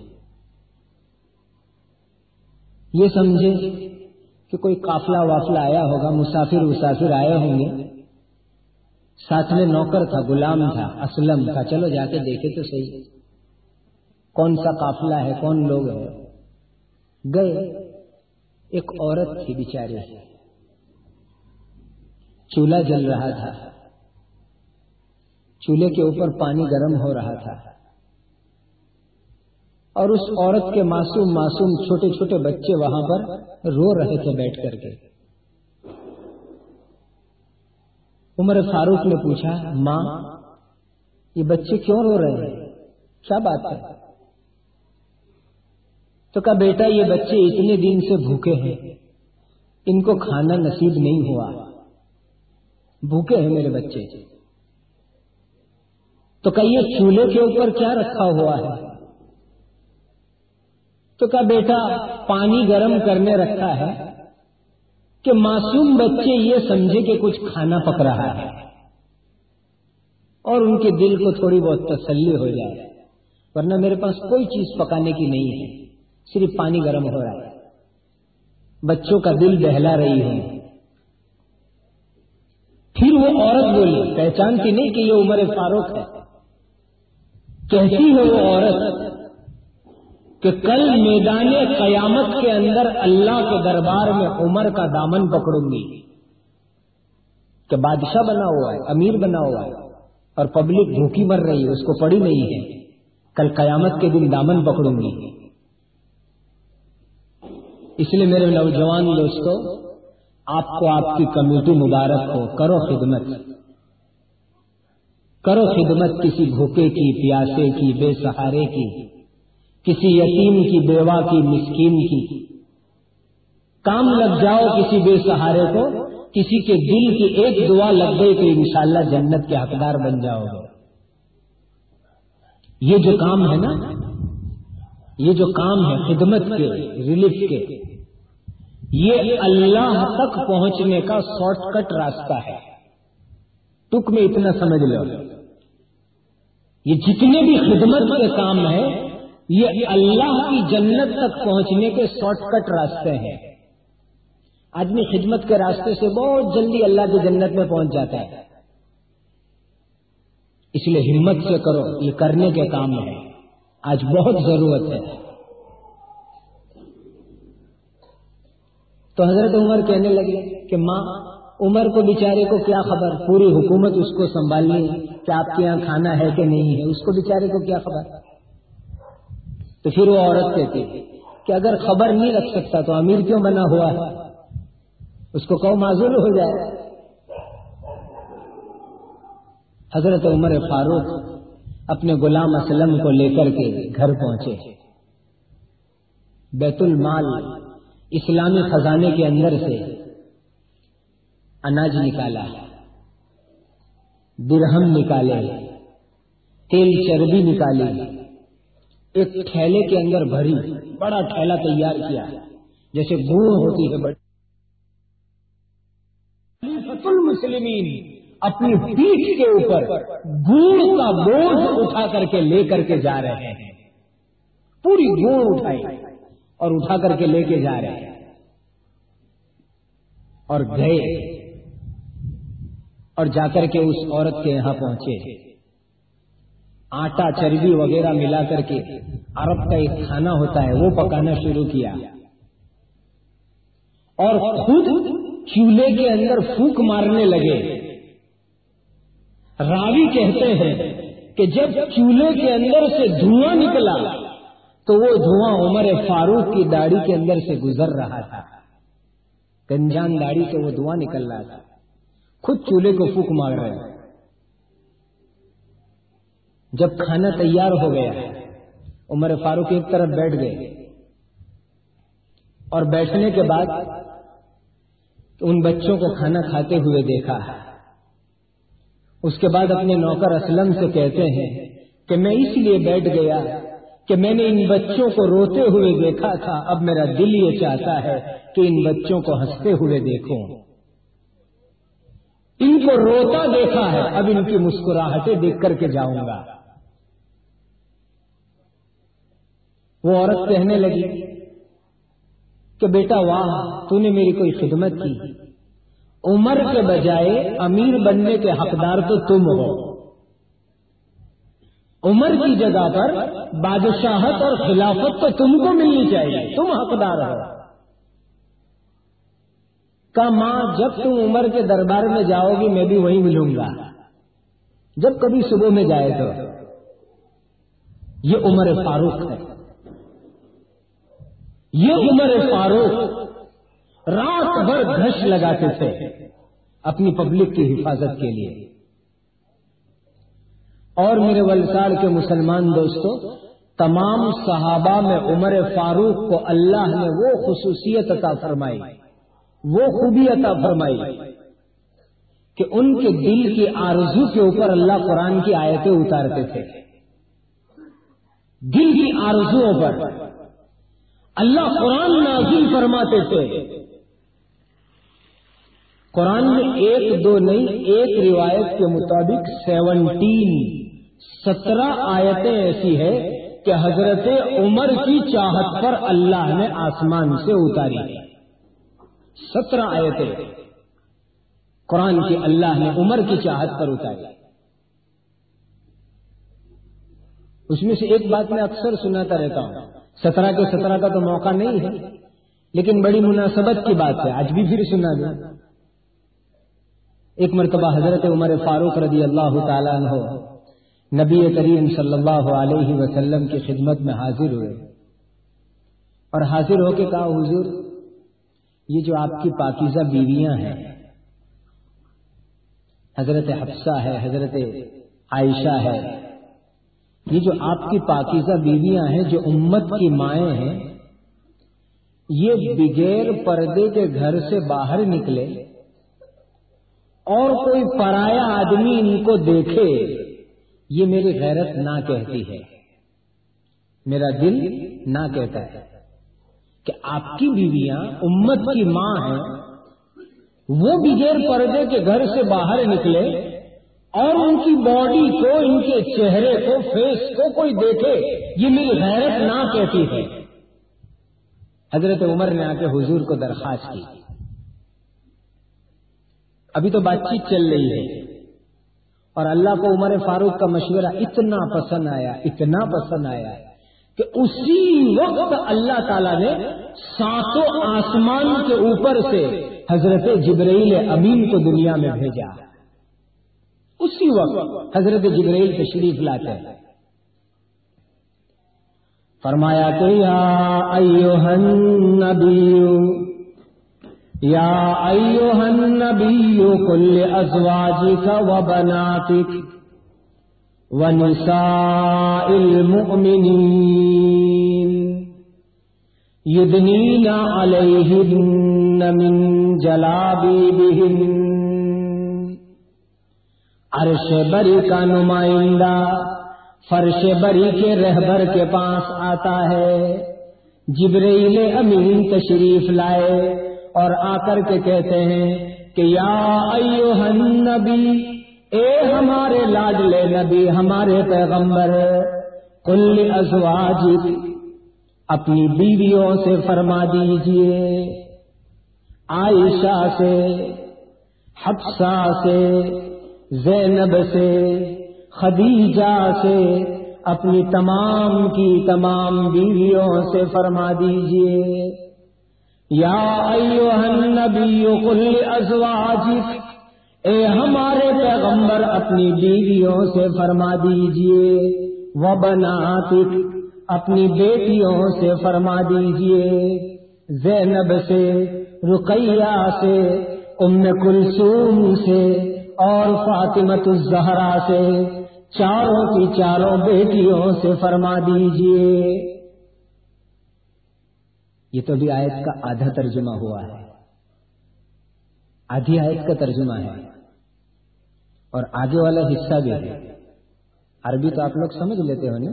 یہ سمجھے کہ کوئی قافلہ وافلہ آیا ہوگا، مسافر مسافر آئے ہوں گے. ساتھ میں نوکر تھا، غلام تھا، اسلم تھا. چلو جا کے دیکھے تو صحیح کون سا قافلہ ہے، کون لوگ ہیں. گئے، ایک عورت تھی بیچاری، چولہا جل رہا تھا، چولہے کے اوپر پانی گرم ہو رہا تھا، اور اس عورت کے معصوم معصوم چھوٹے چھوٹے بچے وہاں پر رو رہے تھے بیٹھ کر کے. عمر فاروق نے پوچھا، ماں یہ بچے کیوں رو رہے ہیں، کیا بات ہے؟ تو کہا بیٹا یہ بچے اتنے دن سے بھوکے ہیں، ان کو کھانا نصیب نہیں ہوا، بھوکے ہیں میرے بچے. تو کہا یہ چولہے کے اوپر کیا رکھا ہوا ہے؟ تو کہا بیٹا پانی گرم کرنے رکھا ہے کہ معصوم بچے یہ سمجھے کہ کچھ کھانا پک رہا ہے اور ان کے دل کو تھوڑی بہت تسلی ہو جائے، ورنہ میرے پاس کوئی چیز پکانے کی نہیں ہے، صرف پانی گرم ہو رہا ہے. بچوں کا دل بہلا رہی ہے. پھر وہ عورت بولی، پہچانتی نہیں کہ یہ عمر فاروق ہے. کہتی ہے وہ عورت کہ کل میدان قیامت کے اندر اللہ کے دربار میں عمر کا دامن پکڑوں گی کہ بادشاہ بنا ہوا ہے، امیر بنا ہوا ہے، اور پبلک بھوکی مر رہی ہے، اس کو پڑی نہیں ہے. کل قیامت کے دن دامن پکڑوں گی. اس لیے میرے نوجوان دوستو، آپ کو آپ کی کمیٹی مبارک ہو. کرو خدمت، کرو خدمت کسی بھوکے کی، پیاسے کی، بے سہارے کی، کسی یتیم کی، بیوہ کی، مسکین کی. کام لگ جاؤ کسی بے سہارے کو، کسی کے دل کی ایک دعا لگ گئی تو انشاءاللہ جنت کے حقدار بن جاؤ گے. یہ جو کام ہے نا، یہ جو کام ہے خدمت کے، ریلیف کے، یہ اللہ تک پہنچنے کا شارٹ کٹ راستہ ہے. ٹک میں اتنا سمجھ لو، یہ جتنے بھی خدمت کے کام ہیں یہ اللہ کی جنت تک پہنچنے کے شارٹ کٹ راستے ہیں. آدمی خدمت کے راستے سے بہت جلدی اللہ کی جنت میں پہنچ جاتا ہے. اس لیے ہمت سے کرو، یہ کرنے کے کام ہے، آج بہت ضرورت ہے. تو حضرت عمر کہنے لگے کہ ماں، عمر کو بیچارے کو کیا خبر، پوری حکومت اس کو سنبھالنی ہے کہ آپ کے یہاں کھانا ہے کہ نہیں ہے، اس کو بیچارے کو کیا خبر. تو پھر وہ عورت کہتی کہ اگر خبر نہیں رکھ سکتا تو امیر کیوں بنا ہوا ہے، اس کو کہو معذور ہو جائے. حضرت عمر فاروق اپنے غلام اسلم کو لے کر کے گھر پہنچے. بیت المال اسلامی خزانے کے اندر سے اناج نکالا، درہم نکالے، تیل چربی نکالی، ایک تھیلے کے اندر بھری، بڑا تھیلا تیار کیا جیسے گڑ ہوتی ہے بڑی. خلیفۃ المسلمین اپنی پیٹھ کے اوپر گڑ کا بوجھ اٹھا کر کے لے کر کے جا رہے ہیں. پوری گڑ اٹھائی اور اٹھا کر کے لے کے جا رہے ہیں اور گئے اور جا کر کے اس عورت کے یہاں پہنچے. آٹا چربی وغیرہ ملا کر کے عرب کا ایک کھانا ہوتا ہے وہ پکانا شروع کیا اور خود چولہے کے اندر پھونک مارنے لگے. راوی کہتے ہیں کہ جب چولہے کے اندر سے دھواں نکلا تو وہ دھواں عمر فاروق کی داڑھی کے اندر سے گزر رہا تھا. گنجان داڑھی سے وہ دھواں نکل رہا تھا، خود چولہے کو پھونک مار رہے ہیں. جب کھانا تیار ہو گیا عمر فاروق ایک طرف بیٹھ گئے اور بیٹھنے کے بعد ان بچوں کو کھانا کھاتے ہوئے دیکھا. اس کے بعد اپنے نوکر اسلم سے کہتے ہیں کہ میں اس لیے بیٹھ گیا کہ میں نے ان بچوں کو روتے ہوئے دیکھا تھا، اب میرا دل یہ چاہتا ہے کہ ان بچوں کو ہنستے ہوئے دیکھوں. ان کو روتا دیکھا ہے، اب ان کی مسکراہٹیں دیکھ کر کے جاؤں گا. وہ عورت کہنے لگی کہ بیٹا واہ، تو نے میری کوئی خدمت کی. عمر کے بجائے امیر بننے کے حقدار تو تم ہو. عمر کی جگہ پر بادشاہت اور خلافت تو تم کو ملنی چاہیے، تم حقدار ہو. کہ ماں جب تم عمر کے دربار میں جاؤ گی میں بھی وہیں ملوں گا، جب کبھی صبح میں جائے تو. یہ عمر فاروق ہے، یہ عمر فاروق رات بھر گھش لگاتے تھے اپنی پبلک کی حفاظت کے لیے. اور میرے ولسار کے مسلمان دوستو، تمام صحابہ میں عمر فاروق کو اللہ نے وہ خصوصیت عطا فرمائی، وہ خوبی عطا فرمائی کہ ان کے دل کی آرزو کے اوپر اللہ قرآن کی آیتیں اتارتے تھے. دل کی آرزوؤں پر اللہ قرآن نازل فرماتے تھے. قرآن میں ایک دو نہیں، ایک روایت کے مطابق سیونٹین سترہ آیتیں ایسی ہے کہ حضرت عمر کی چاہت پر اللہ نے آسمان سے اتاری. سترہ آیتیں قرآن کی اللہ نے عمر کی چاہت پر اتاری. اس میں سے ایک بات میں اکثر سناتا رہتا ہوں، سترہ کے سترہ کا تو موقع نہیں ہے لیکن بڑی مناسبت کی بات ہے، آج بھی پھر سنا دوں. ایک مرتبہ حضرت عمر فاروق رضی اللہ تعالیٰ عنہ نبی کریم صلی اللہ علیہ وسلم کی خدمت میں حاضر ہوئے اور حاضر ہو کے کہا حضور یہ جو آپ کی پاکیزہ بیویاں ہیں، حضرت حفصہ ہے، حضرت عائشہ ہے، یہ جو آپ کی پاکیزہ بیویاں ہیں جو امت کی مائیں ہیں، یہ بغیر پردے کے گھر سے باہر نکلے اور کوئی پرایا آدمی ان کو دیکھے یہ میری غیرت نہ کہتی ہے، میرا دل نہ کہتا ہے کہ آپ کی بیویاں امت کی ماں ہیں، وہ بغیر پردے کے گھر سے باہر نکلے اور ان کی باڈی کو، ان کے چہرے کو، فیس کو کوئی دیکھے، یہ میری غیرت نہ کہتی ہے۔ حضرت عمر نے آ کے حضور کو درخواست کی، ابھی تو بات چیت چل رہی ہے، اور اللہ کو عمر فاروق کا مشورہ اتنا پسند آیا، اتنا پسند آیا کہ اسی وقت اللہ تعالیٰ نے ساتوں آسمان کے اوپر سے حضرت جبرائیل امین کو دنیا میں بھیجا۔ اسی وقت حضرت جبرائیل تشریف لاتے ہیں، فرمایا کہ یا ایھا النبی، یا ایھا النبی قل لازواجک وبناتک ونساء المؤمنین یدنین علیہن من جلابیبہن۔ عرش بری کا نمائندہ فرش بری کے رہبر کے پاس آتا ہے، جبرائیل امین تشریف لائے اور آ کر کے کہتے ہیں کہ یا ایھا النبی، اے ہمارے لاڈلے نبی، ہمارے پیغمبر، قل لازواجک، اپنی بیویوں سے فرما دیجئے، عائشہ سے، حفصہ سے، زینب سے، خدیجہ سے، اپنی تمام کی تمام بیویوں سے فرما دیجئے، یا ایھا النبی قل لازواجک، اے ہمارے پیغمبر اپنی بیویوں سے فرما دیجئے، وبناتک، اپنی بیٹیوں سے فرما دیجئے، زینب سے، رقیہ سے، ام کلثوم سے اور فاطمۃ الزہرا سے، چاروں کی چاروں بیٹیوں سے فرما دیجئے۔ یہ تو بھی آیت کا آدھا ترجمہ ہوا ہے، آدھی آیت کا ترجمہ ہے، اور آگے والا حصہ بھی ہے۔ عربی تو آپ لوگ سمجھ لیتے ہو نا،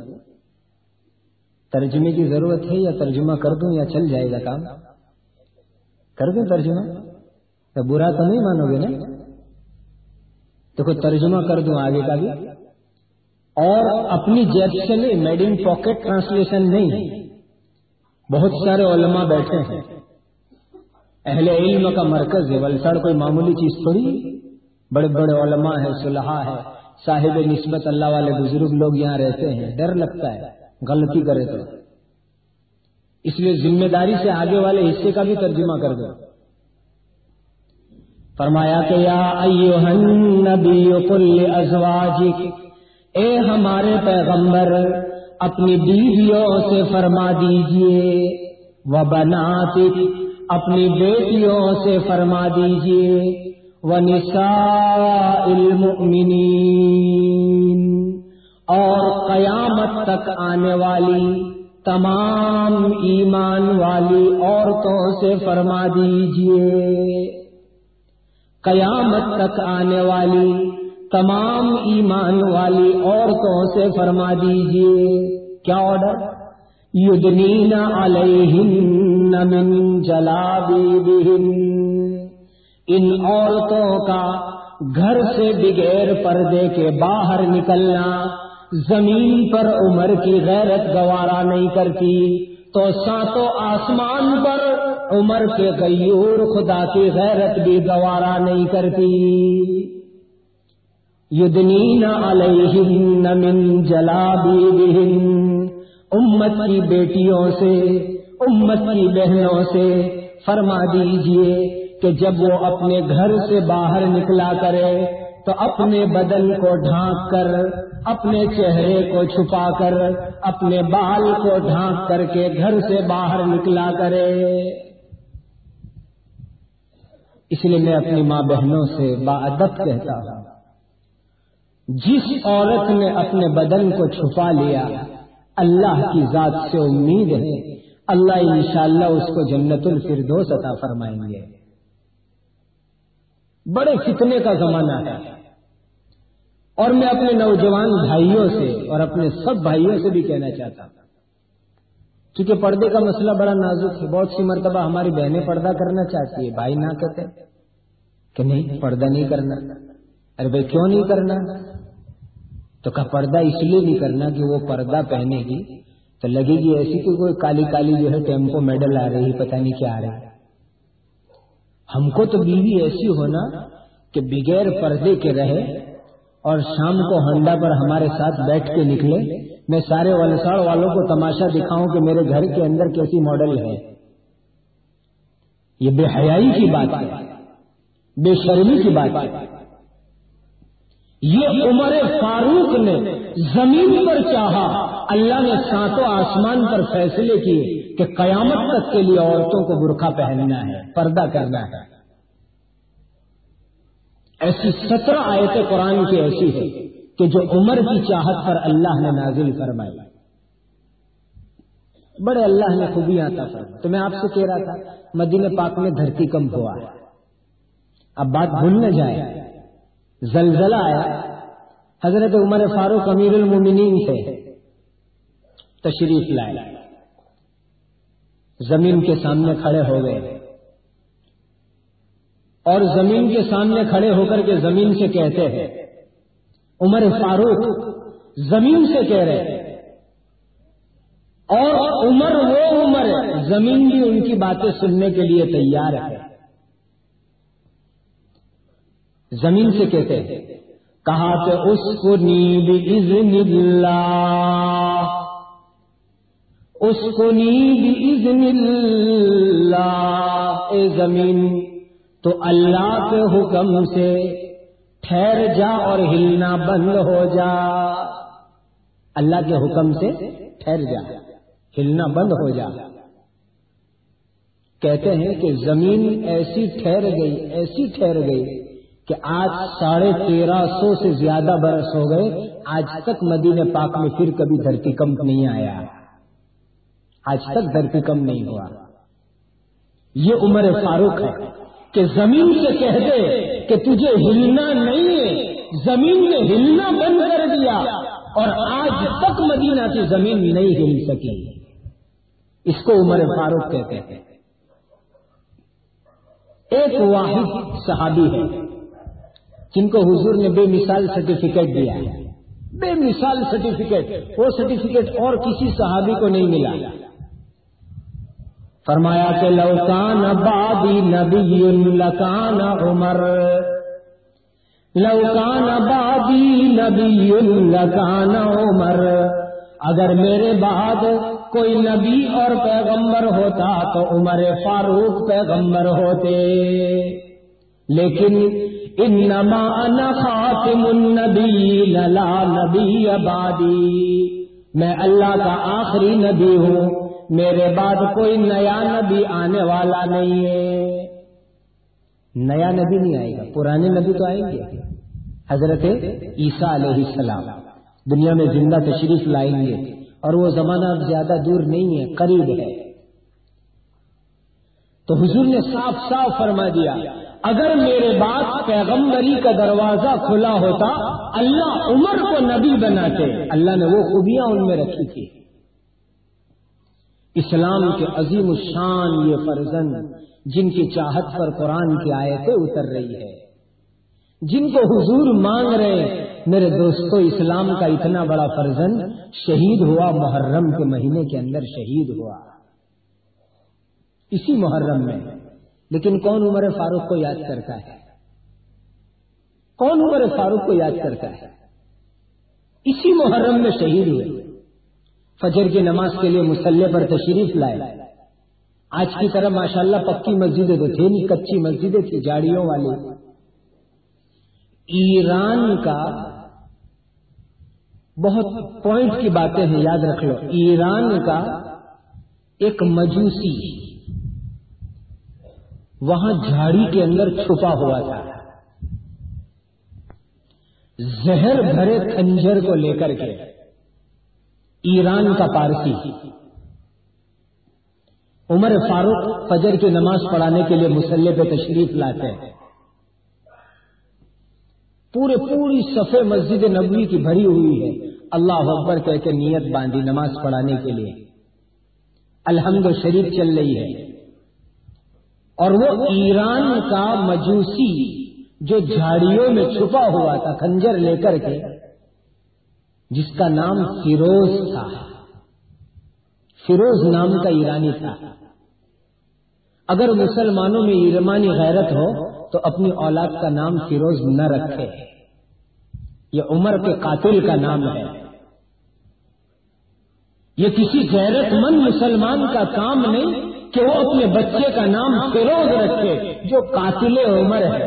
ترجمے کی ضرورت ہے یا ترجمہ کر دوں یا چل جائے گا کام؟ کر دوں ترجمہ؟ تو برا تو نہیں مانو گے نا؟ تو کوئی ترجمہ کر دوں آگے کا بھی، اور اپنی جیب سے نہیں، میڈ ان پاکٹ ٹرانسلیشن نہیں۔ بہت سارے علماء بیٹھے ہیں، اہل علم کا مرکز ہے، ولسڑ کوئی معمولی چیز تھوڑی، بڑے بڑے علماء ہیں، صلحاء ہیں، صاحب نسبت اللہ والے بزرگ لوگ یہاں رہتے ہیں، ڈر لگتا ہے غلطی کرے تو، اس لیے ذمہ داری سے آگے والے حصے کا بھی ترجمہ کر دو۔ فرمایا کہ یا ایھا النبی قل لازواجک، اے ہمارے پیغمبر اپنی بیویوں سے فرما دیجئے، وبناتک، اپنی بیٹیوں سے فرما دیجئے، ونساء المؤمنین، اور قیامت تک آنے والی تمام ایمان والی عورتوں سے فرما دیجئے، قیامت تک آنے والی تمام ایمان والی عورتوں سے فرما دیجئے۔ کیا آرڈر؟ یدنین علیہن من جلابیبہن، ان عورتوں کا گھر سے بغیر پردے کے باہر نکلنا زمین پر عمر کی غیرت گوارا نہیں کرتی، تو ساتوں آسمان پر عمر کے غیور خدا کی غیرت بھی گوارا نہیں کرتی۔ یدنین علیہن من جلابیبہن، امت کی بیٹیوں سے، امت کی بہنوں سے فرما دیجئے کہ جب وہ اپنے گھر سے باہر نکلا کرے تو اپنے بدن کو ڈھانک کر، اپنے چہرے کو چھپا کر، اپنے بال کو ڈھانک کر کے گھر سے باہر نکلا کرے۔ اس لیے میں اپنی ماں بہنوں سے باادب کہتا ہوں، جس عورت نے اپنے بدن کو چھپا لیا، اللہ کی ذات سے امید ہے اللہ انشاءاللہ اس کو جنت الفردوس عطا فرمائیں گے۔ بڑے فتنے کا زمانہ ہے، اور میں اپنے نوجوان بھائیوں سے اور اپنے سب بھائیوں سے بھی کہنا چاہتا ہوں، کیونکہ پردے کا مسئلہ بڑا نازک ہے. بہت سی مرتبہ ہماری بہنیں پردہ کرنا چاہتی ہے، بھائی نہ کہتے کہ نہیں پردہ نہیں کرنا. ارے بھائی کیوں نہیں کرنا؟ تو کہا پردہ اس لیے نہیں کرنا کہ وہ پردہ پہنے گی تو لگے گی ایسی کہ کوئی کالی کالی جو ہے ٹیمپو میڈل آ رہی، پتہ نہیں کیا آ رہا ہے. ہم کو تو بیوی ایسی ہونا کہ بغیر پردے کے رہے اور شام کو ہنڈا پر ہمارے ساتھ بیٹھ کے نکلے، میں سارے ولساڑ والوں کو تماشا دکھاؤں کہ میرے گھر کے اندر کیسی ماڈل ہے. یہ بے حیائی کی بات ہے، بے شرمی کی بات ہے. یہ عمر فاروق نے زمین پر چاہا، اللہ نے ساتوں آسمان پر فیصلے کیے کہ قیامت تک کے لیے عورتوں کو برقع پہننا ہے، پردہ کرنا ہے. ایسی سترہ آیتیں قرآن کی ایسی ہے کہ جو عمر کی چاہت پر اللہ نے نازل فرمائی. بڑے اللہ نے خوبیاں عطا فرمائی. تو میں آپ سے کہہ رہا تھا مدینہ پاک میں دھرتی کمب ہوا ہے. اب بات بھول نہ جائے، زلزلہ آیا، حضرت عمر فاروق امیر المومنین تھے، تشریف لائے، زمین کے سامنے کھڑے ہو گئے اور زمین کے سامنے کھڑے ہو کر کے زمین سے کہتے ہیں، عمر فاروق زمین سے کہہ رہے ہیں، اور عمر وہ عمر ہے، زمین بھی ان کی باتیں سننے کے لیے تیار ہے. زمین سے کہتے ہیں، کہا کہ اسکنی بِإِذْنِ اللہ، اسکنی بِإِذْنِ اللہ، اے زمین تو اللہ کے حکم سے ٹھہر جا اور ہلنا بند ہو جا. اللہ کے حکم سے ٹھہر جا، ہلنا بند ہو جا. کہتے ہیں کہ زمین ایسی ٹھہر گئی، ایسی ٹھہر گئی کہ آج ساڑھے تیرہ سو سے زیادہ برس ہو گئے، آج تک مدینہ پاک میں پھر کبھی دھرتی کمپ نہیں آیا، آج تک دھرتی کمپ نہیں ہوا. یہ عمر فاروق ہے کہ زمین سے کہہ دے کہ تجھے ہلنا نہیں ہے، زمین نے ہلنا بند کر دیا اور آج تک مدینہ کی زمین نہیں ہل سکی. اس کو عمر فاروق کہتے ہیں. ایک واحد صحابی ہے جن کو حضور نے بے مثال سرٹیفکیٹ دیا ہے، بے مثال سرٹیفکیٹ. وہ سرٹیفکیٹ اور کسی صحابی کو نہیں ملا. فرمایا کہ لو کان بعدی نبی لکان عمر، لو کان بعدی نبی لکان عمر، اگر میرے بعد کوئی نبی اور پیغمبر ہوتا تو عمر فاروق پیغمبر ہوتے. لیکن انما انا خاتم النبیین لا نبی بعدی، میں اللہ کا آخری نبی ہوں، میرے بعد کوئی نیا نبی آنے والا نہیں ہے. نیا نبی نہیں آئے گا، پرانے نبی تو آئیں گے. حضرت عیسیٰ علیہ السلام دنیا میں زندہ تشریف لائیں گے اور وہ زمانہ اب زیادہ دور نہیں ہے، قریب ہے. تو حضور نے صاف صاف فرما دیا، اگر میرے بعد پیغمبری کا دروازہ کھلا ہوتا اللہ عمر کو نبی بناتے. اللہ نے وہ خوبیاں ان میں رکھی تھی. اسلام کے عظیم الشان یہ فرزند جن کی چاہت پر قرآن کی آیتیں اتر رہی ہے، جن کو حضور مانگ رہے. میرے دوستو اسلام کا اتنا بڑا فرزند شہید ہوا، محرم کے مہینے کے اندر شہید ہوا، اسی محرم میں. لیکن کون عمر فاروق کو یاد کرتا ہے؟ کون عمر فاروق کو یاد کرتا ہے؟ اسی محرم میں شہید ہوئے، فجر کی نماز کے لیے مصلی پر تشریف لائے. آج کی طرح ماشاءاللہ پکی مسجدیں تو تھے نہیں، کچی مسجدیں تھی جاڑیوں والی. ایران کا بہت پوائنٹ کی باتیں ہیں، یاد رکھ لو. ایران کا ایک مجوسی وہاں جھاڑی کے اندر چھپا ہوا تھا، زہر بھرے خنجر کو لے کر کے. ایران کا پارسی عمر فاروق فجر کی نماز پڑھانے کے لیے مصلی پہ تشریف لاتے ہیں. پورے پوری صفے مسجد نبوی کی بھری ہوئی ہے، اللہ اکبر کہہ کے نیت باندھی نماز پڑھانے کے لیے، الحمد شریف چل رہی ہے، اور وہ ایران کا مجوسی جو جھاڑیوں میں چھپا ہوا تھا خنجر لے کر کے، جس کا نام فیروز تھا، فیروز نام کا ایرانی تھا۔ اگر مسلمانوں میں ایرانی غیرت ہو تو اپنی اولاد کا نام فیروز نہ رکھے، یہ عمر کے قاتل کا نام ہے۔ یہ کسی غیرت مند مسلمان کا کام نہیں کہ وہ اپنے بچے کا نام فیروز رکھے جو قاتل عمر ہے۔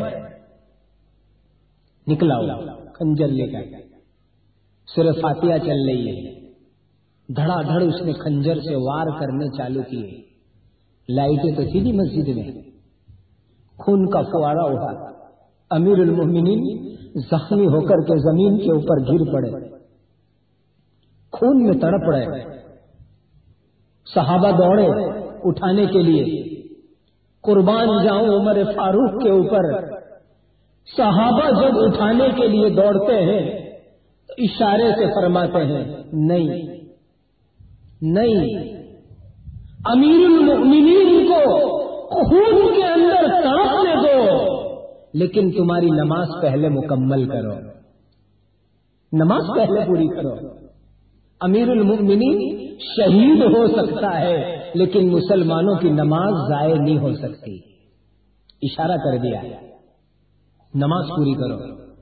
نکلا ہوا خنجر لے کر، سورہ فاتحہ چل رہی ہے، دھڑا دھڑ اس نے خنجر سے وار کرنے چالو کیے۔ لائٹیں تو تھی نہیں مسجد میں، خون کا فوارہ ہوا، امیر المومنین زخمی ہو کر کے زمین کے اوپر گر پڑے، خون میں تڑپ رہے، صحابہ دوڑے اٹھانے کے لیے، قربان جاؤں عمر فاروق کے اوپر۔ صحابہ جب اٹھانے کے لیے دوڑتے ہیں تو اشارے سے فرماتے ہیں نہیں نہیں، امیر المؤمنین کو خون کے اندر تڑپنے دو، لیکن تمہاری نماز پہلے مکمل کرو، نماز پہلے پوری کرو۔ امیر المؤمنین شہید ہو سکتا ہے لیکن مسلمانوں کی نماز ضائع نہیں ہو سکتی، اشارہ کر دیا، نماز پوری کرو۔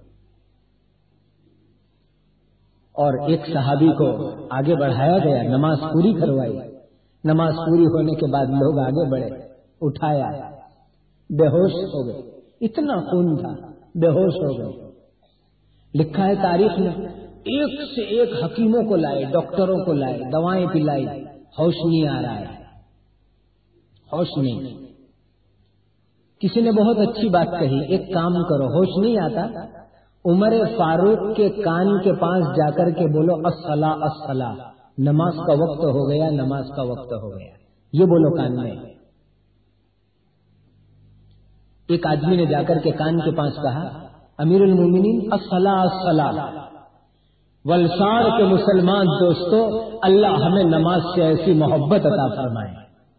اور ایک صحابی کو آگے بڑھایا گیا، نماز پوری کروائی، نماز پوری ہونے کے بعد لوگ آگے بڑھے، اٹھایا، بے ہوش ہو گئے، اتنا خون تھا، بے ہوش ہو گئے۔ لکھا ہے تاریخ میں ایک سے ایک حکیموں کو لائے، ڈاکٹروں کو لائے، دوائیں پلائی، ہوش نہیں آ رہا ہے، ہوش نہیں۔ کسی نے بہت اچھی بات کہی، ایک کام کرو، ہوش نہیں آتا، عمر فاروق کے کان کے پاس جا کر کے بولو الصلاۃ الصلاۃ، نماز کا وقت ہو گیا، نماز کا وقت ہو گیا، یہ بولو کان میں۔ ایک آدمی نے جا کر کے کان کے پاس کہا امیر المومنین الصلاۃ الصلاۃ۔ ولسار کے مسلمان دوستو، اللہ ہمیں نماز سے ایسی محبت عطا فرمائے،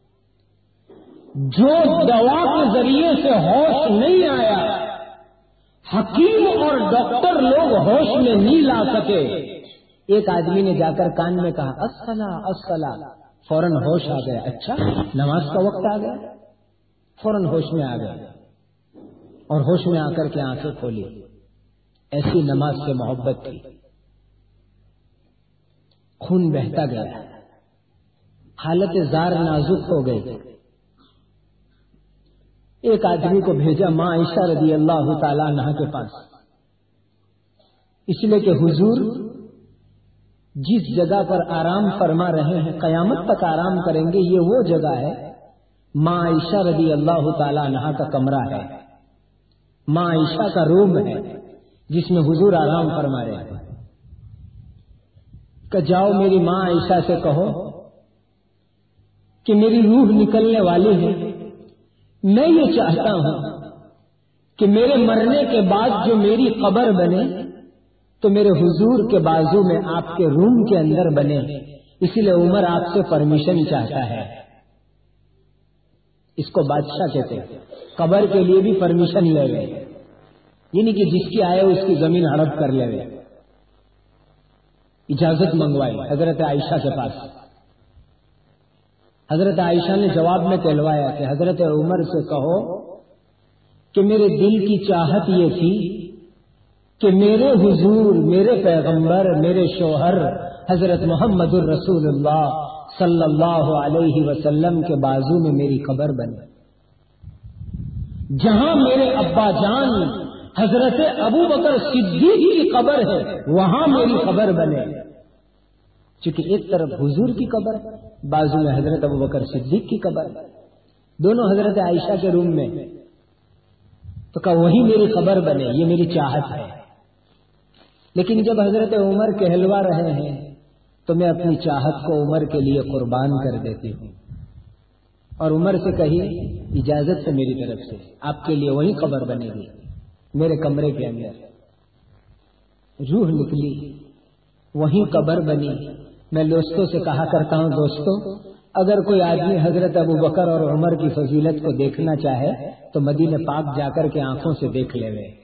جو دوا کے ذریعے سے ہوش نہیں آیا، حکیم اور ڈاکٹر لوگ ہوش میں نہیں لا سکے، ایک آدمی نے جا کر کان میں کہا الصلاۃ الصلاۃ، فوراً ہوش آ گیا، اچھا نماز کا وقت آ گیا، فوراً ہوش میں آ گیا، اور ہوش میں آ کر کے آنکھیں کھولی۔ ایسی نماز سے محبت تھی، خون بہتا گیا، حالت زار نازک ہو گئی۔ ایک آدمی کو بھیجا ماں عائشہ رضی اللہ تعالیٰ عنہا کے پاس، اس لیے کہ حضور جس جگہ پر آرام فرما رہے ہیں قیامت تک آرام کریں گے، یہ وہ جگہ ہے، ماں عائشہ رضی اللہ تعالیٰ عنہا کا کمرہ ہے، ماں عائشہ کا روم ہے جس میں حضور آرام فرما رہے ہیں۔ کہ جاؤ میری ماں عائشہ سے کہو کہ میری روح نکلنے والی ہے، میں یہ چاہتا ہوں کہ میرے مرنے کے بعد جو میری قبر بنے تو میرے حضور کے بازو میں آپ کے روم کے اندر بنے، اسی لیے عمر آپ سے پرمیشن چاہتا ہے۔ اس کو بادشاہ کہتے ہیں، قبر کے لیے بھی پرمیشن لے لے، یعنی کہ جس کی آئے اس کی زمین ہڑپ کر لے، اجازت منگوائی حضرت عائشہ کے پاس۔ حضرت عائشہ نے جواب میں کہلوایا کہ حضرت عمر سے کہو کہ میرے دل کی چاہت یہ تھی کہ میرے حضور، میرے پیغمبر، میرے شوہر حضرت محمد الرسول اللہ صلی اللہ علیہ وسلم کے بازو میں میری قبر بنے، جہاں میرے ابا جان حضرت ابو بکر صدیق کی قبر ہے وہاں میری قبر بنے، چونکہ ایک طرف حضور کی قبر، بازو میں حضرت ابو بکر صدیق کی قبر، دونوں حضرت عائشہ کے روم میں، تو کہا وہی میری قبر بنے، یہ میری چاہت ہے۔ لیکن جب حضرت عمر کہلوا رہے ہیں تو میں اپنی چاہت کو عمر کے لیے قربان کر دیتی ہوں، اور عمر سے کہی اجازت سے میری طرف سے آپ کے لیے وہی قبر بنے گی میرے کمرے کے اندر۔ روح نکلی، وہیں قبر بنی۔ میں دوستوں سے کہا کرتا ہوں، دوستوں اگر کوئی آدمی حضرت ابو بکر اور عمر کی فضیلت کو دیکھنا چاہے تو مدینہ پاک جا کر کے آنکھوں سے دیکھ لے وے۔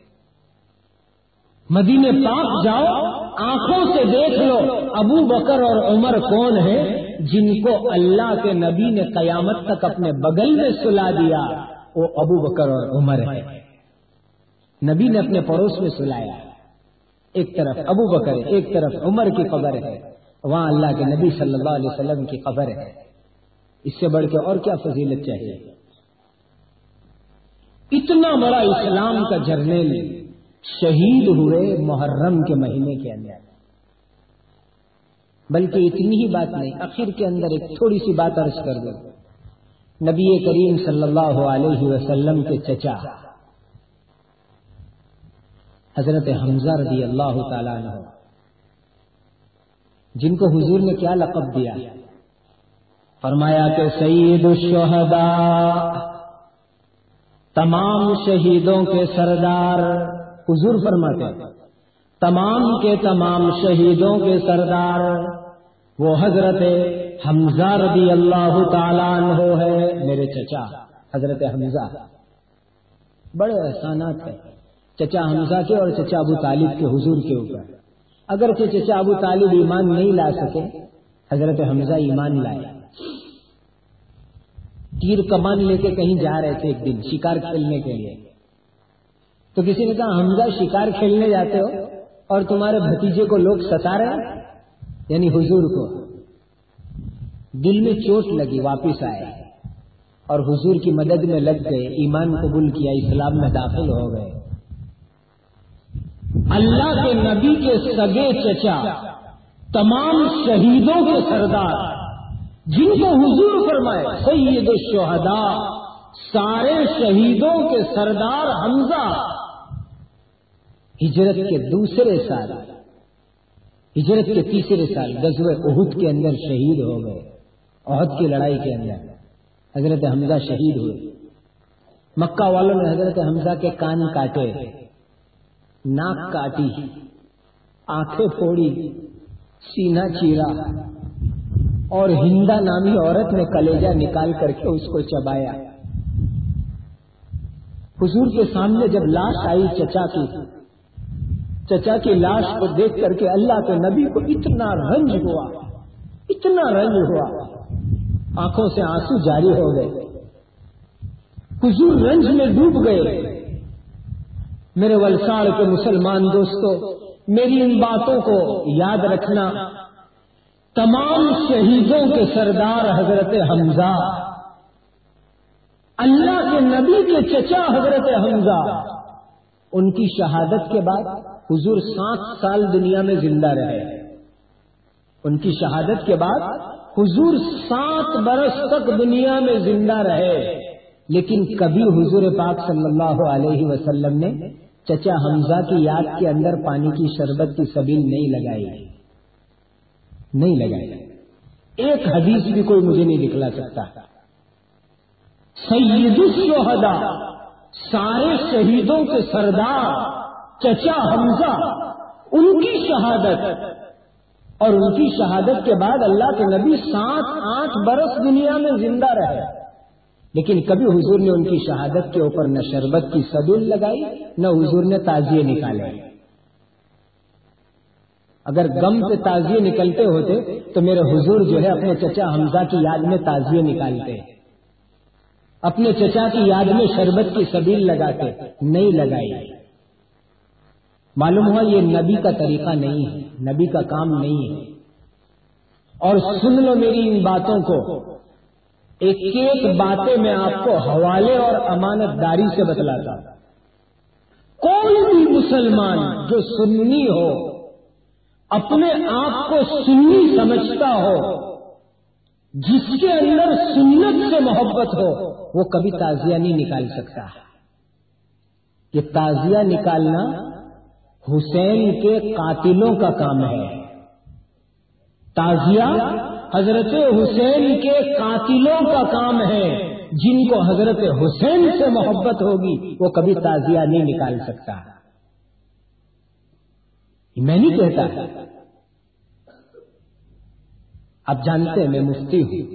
مدینہ پاک جاؤ، آنکھوں سے دیکھ لو ابو بکر اور عمر کون ہیں جن کو اللہ کے نبی نے قیامت تک اپنے بغل میں سلا دیا، وہ ابو بکر اور عمر ہے۔ نبی نے اپنے پڑوس میں سلایا، ایک طرف ابو بکر ہے، ایک طرف عمر کی قبر ہے، وہاں اللہ کے نبی صلی اللہ علیہ وسلم کی قبر ہے۔ اس سے بڑھ کے اور کیا فضیلت چاہیے؟ اتنا بڑا اسلام کا جرنیل شہید ہوئے محرم کے مہینے کے اندر۔ بلکہ اتنی ہی بات نہیں، آخر کے اندر ایک تھوڑی سی بات عرض کر دوں۔ نبی کریم صلی اللہ علیہ وسلم کے چچا حضرت حمزہ رضی اللہ تعالیٰ عنہ، جن کو حضور نے کیا لقب دیا؟ فرمایا کہ سید الشہداء، تمام شہیدوں کے سردار۔ حضور فرماتے ہیں تمام کے تمام شہیدوں کے سردار وہ حضرت حمزہ رضی اللہ تعالیٰ عنہ ہے، میرے چچا حضرت حمزہ۔ بڑے احسانات ہیں چچا حمزہ کے اور چچا ابو طالب کے حضور کے اوپر۔ اگرچہ چچا ابو طالب ایمان نہیں لا سکے، حضرت حمزہ ایمان لائے۔ تیر کمان لے کے کہیں جا رہے تھے ایک دن شکار کھیلنے کے لیے، تو کسی نے کہا حمزہ شکار کھیلنے جاتے ہو اور تمہارے بھتیجے کو لوگ ستا رہے ہیں، یعنی حضور کو۔ دل میں چوٹ لگی، واپس آئے اور حضور کی مدد میں لگ گئے، ایمان قبول کیا، اسلام میں داخل ہو گئے۔ اللہ کے نبی کے سگے چچا، تمام شہیدوں کے سردار، جن کو حضور فرمائے سید الشہداء، سارے شہیدوں کے سردار حمزہ، ہجرت کے دوسرے سال، ہجرت کے تیسرے سال غزوہ احد کے اندر شہید ہو گئے۔ احد کی لڑائی کے اندر حضرت حمزہ شہید ہوئے۔ مکہ والوں نے حضرت حمزہ کے کان کاٹے، ناک کاٹی، آنکھیں پھوڑی، سینہ چیرا، اور ہندا نامی عورت نے کلیجہ نکال کر کے اس کو چبایا۔ حضور کے سامنے جب لاش آئی چچا کی، چچا کی لاش کو دیکھ کر کے اللہ کے نبی کو اتنا رنج ہوا، اتنا رنج ہوا، آنکھوں سے آنسو جاری ہو گئے، حضور رنج میں ڈوب گئے۔ میرے ولساڑ کے مسلمان دوستوں، میری ان باتوں کو یاد رکھنا۔ تمام شہیدوں کے سردار حضرت حمزہ، اللہ کے نبی کے چچا حضرت حمزہ، ان کی شہادت کے بعد حضور سات سال دنیا میں زندہ رہے۔ ان کی شہادت کے بعد حضور سات برس تک دنیا میں زندہ رہے، لیکن کبھی حضور پاک صلی اللہ علیہ وسلم نے چچا حمزہ کی یاد کے اندر پانی کی شربت کی سبیل نہیں لگائی، نہیں لگائی۔ ایک حدیث بھی کوئی مجھے نہیں دکھلا سکتا۔ سید الشہداء، سارے شہیدوں کے سردار چچا حمزہ، ان کی شہادت، اور ان کی شہادت کے بعد اللہ کے نبی سات آٹھ برس دنیا میں زندہ رہے، لیکن کبھی حضور نے ان کی شہادت کے اوپر نہ شربت کی سبیل لگائی، نہ حضور نے تعزیے نکالے۔ اگر غم سے تعزیے نکلتے ہوتے تو میرے حضور جو ہے اپنے چچا حمزہ کی یاد میں تعزیے نکالتے، اپنے چچا کی یاد میں شربت کی سبیل لگاتے، نہیں لگائی۔ معلوم ہوا یہ نبی کا طریقہ نہیں ہے، نبی کا کام نہیں ہے۔ اور سن لو میری ان باتوں کو، ایک ایک باتیں میں آپ کو حوالے اور امانت داری سے بتلاتا ہوں۔ کوئی بھی مسلمان جو سنی ہو، اپنے آپ کو سنی سمجھتا ہو، جس کے اندر سنت سے محبت ہو، وہ کبھی تعزیہ نہیں نکال سکتا۔ یہ تعزیہ نکالنا حسین کے قاتلوں کا کام ہے۔ تعزیہ حضرت حسین کے قاتلوں کا کام ہے۔ جن کو حضرت حسین سے محبت ہوگی وہ کبھی تعزیہ نہیں نکال سکتا۔ میں نہیں کہتا، آپ جانتے ہیں میں مفتی ہوں،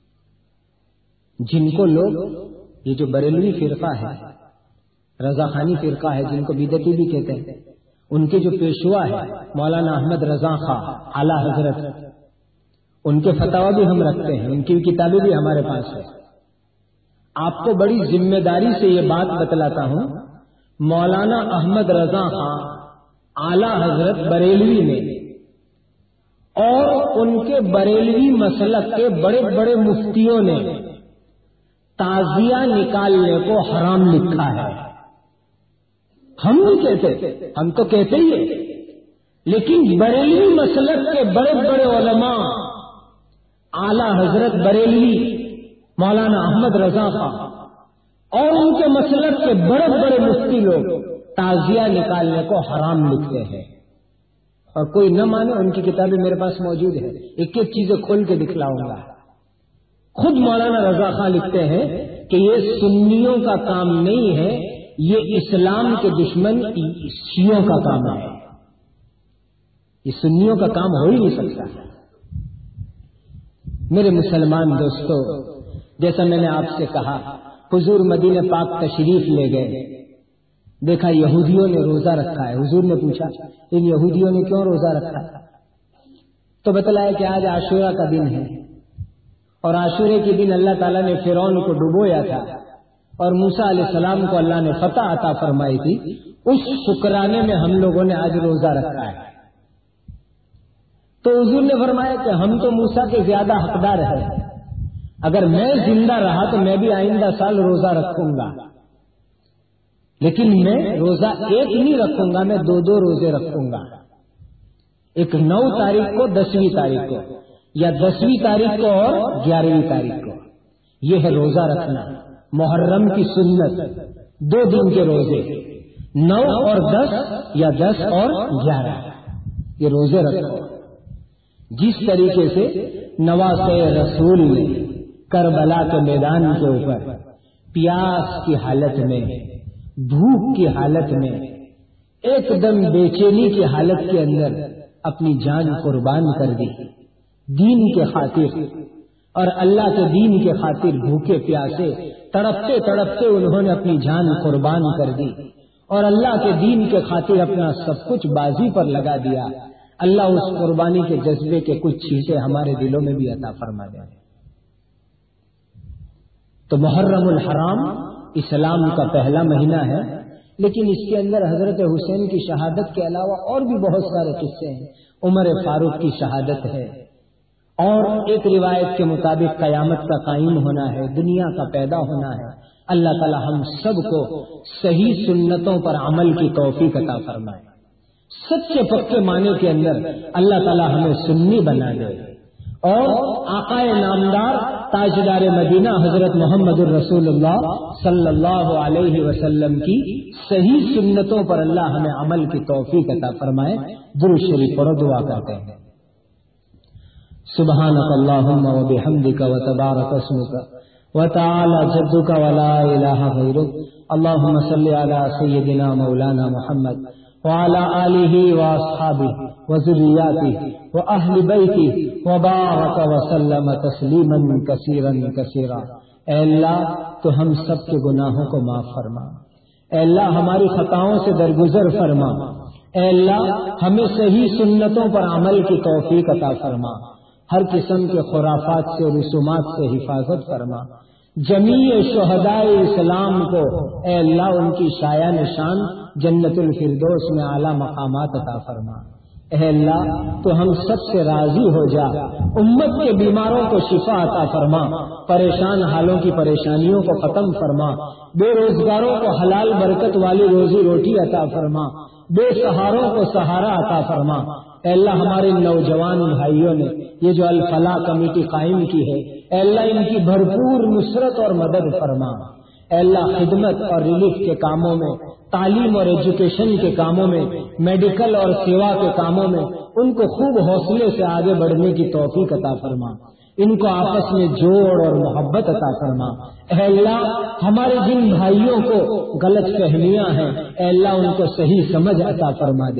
جن کو لوگ یہ جو بریلوی فرقہ ہے، رضا خانی فرقہ ہے، جن کو بدعتی بھی کہتے ہیں، ان کے جو پیشوا ہے مولانا احمد رضا خاں اعلی حضرت، ان کے فتاوی بھی ہم رکھتے ہیں، ان کی کتابیں بھی ہمارے پاس ہے۔ آپ کو بڑی ذمہ داری سے یہ بات بتلاتا ہوں، مولانا احمد رضا خاں اعلی حضرت بریلوی میں اور ان کے بریلوی مسلک کے بڑے بڑے مفتیوں نے تعزیہ نکالنے کو حرام لکھا ہے۔ ہم نہیں کہتے، ہم تو کہتے ہی ہیں، لیکن بریلوی مسلک کے بڑے بڑے علماء، اعلی حضرت بریلوی مولانا احمد رضا خاں اور ان کے مسلک کے بڑے بڑے مفتی لوگ تعزیہ نکالنے کو حرام لکھتے ہیں، اور کوئی نہ مانے ان کی کتابیں میرے پاس موجود ہے، ایک ایک چیزیں کھول کے دکھلاؤں گا۔ خود مولانا رضا خاں لکھتے ہیں کہ یہ سنیوں کا کام نہیں ہے، یہ اسلام کے دشمن شیعوں کا کام ہے، یہ سنیوں کا کام ہو ہی نہیں سکتا۔ میرے مسلمان دوستو، جیسا میں نے آپ سے کہا، حضور مدینہ پاک تشریف لے گئے، دیکھا یہودیوں نے روزہ رکھا ہے۔ حضور نے پوچھا ان یہودیوں نے کیوں روزہ رکھا؟ تو بتلایا کہ آج عاشورہ کا دن ہے، اور عاشورے کے دن اللہ تعالیٰ نے فرعون کو ڈبویا تھا، اور موسیٰ علیہ السلام کو اللہ نے فتح عطا فرمائی تھی، اس شکرانے میں ہم لوگوں نے آج روزہ رکھا ہے۔ تو حضور نے فرمایا کہ ہم تو موسیٰ کے زیادہ حقدار ہیں، اگر میں زندہ رہا تو میں بھی آئندہ سال روزہ رکھوں گا، لیکن میں روزہ ایک نہیں رکھوں گا، میں دو دو روزے رکھوں گا، ایک نو تاریخ کو، دسویں تاریخ کو، یا دسویں تاریخ کو اور گیارہویں تاریخ کو۔ یہ ہے روزہ رکھنا، محرم کی سنت، دو دن کے روزے، نو اور دس یا دس اور گیارہ، یہ روزے رکھو۔ جس طریقے سے نواسے رسول نے کربلا کے میدان کے اوپر پیاس کی حالت میں، بھوک کی حالت میں، ایک دم بے چینی کی حالت کے اندر اپنی جان قربان کر دی دین کے خاطر، اور اللہ کے دین کے خاطر بھوکے پیاسے تڑپتے تڑپتے انہوں نے اپنی جان قربان کر دی، اور اللہ کے دین کے خاطر اپنا سب کچھ بازی پر لگا دیا۔ اللہ اس قربانی کے جذبے کے کچھ چیزیں ہمارے دلوں میں بھی عطا فرما دے۔ تو محرم الحرام اسلام کا پہلا مہینہ ہے، لیکن اس کے اندر حضرت حسین کی شہادت کے علاوہ اور بھی بہت سارے قصے ہیں۔ عمر فاروق کی شہادت ہے، اور ایک روایت کے مطابق قیامت کا قائم ہونا ہے، دنیا کا پیدا ہونا ہے۔ اللہ تعالی ہم سب کو صحیح سنتوں پر عمل کی توفیق عطا فرمائے، سچے پکے معنی کے اندر اللہ تعالی ہمیں سنی بنا دے، اور آقائے نامدار تاجدار مدینہ حضرت محمد الرسول اللہ صلی اللہ علیہ وسلم کی صحیح سنتوں پر اللہ ہمیں عمل کی توفیق عطا فرمائے۔ درود شریف پڑھو، دعا کرتے ہیں۔ سبحانک اللہم و بحمدک و تبارک اسمک و تعالی جدک و لا الہ غیرک، اللہم صلی علی سیدنا مولانا محمد وعلى آلہ واصحابہ وذریاتہ واہل بیتہ وبارک وسلم تسلیما کثیرا کثیرا۔ اے اللہ تو ہم سب کے گناہوں کو معاف فرما، اے اللہ ہماری خطاؤں سے درگزر فرما، اے اللہ ہمیں صحیح سنتوں پر عمل کی توفیق عطا فرما، ہر قسم کے خرافات سے رسومات سے حفاظت فرما، جمیع شہدائے اسلام کو اے اللہ ان کی شایع نشان جنت الفردوس میں اعلیٰ مقامات عطا فرما۔ اے اللہ تو ہم سب سے راضی ہو جا، امت کے بیماروں کو شفا عطا فرما، پریشان حالوں کی پریشانیوں کو ختم فرما، بے روزگاروں کو حلال برکت والی روزی روٹی عطا فرما، بے سہاروں کو سہارا عطا فرما۔ اے اللہ ہمارے نوجوان بھائیوں نے یہ جو الفلاح کمیٹی قائم کی ہے، اے اللہ ان کی بھرپور نصرت اور مدد فرما۔ اے اللہ خدمت اور ریلیف کے کاموں میں، تعلیم اور ایجوکیشن کے کاموں میں، میڈیکل اور سیوا کے کاموں میں ان کو خوب حوصلے سے آگے بڑھنے کی توفیق عطا فرما، ان کو آپس میں جوڑ اور محبت عطا فرما۔ اے اللہ ہمارے جن بھائیوں کو غلط فہمیاں ہیں، اے اللہ ان کو صحیح سمجھ عطا فرما دے،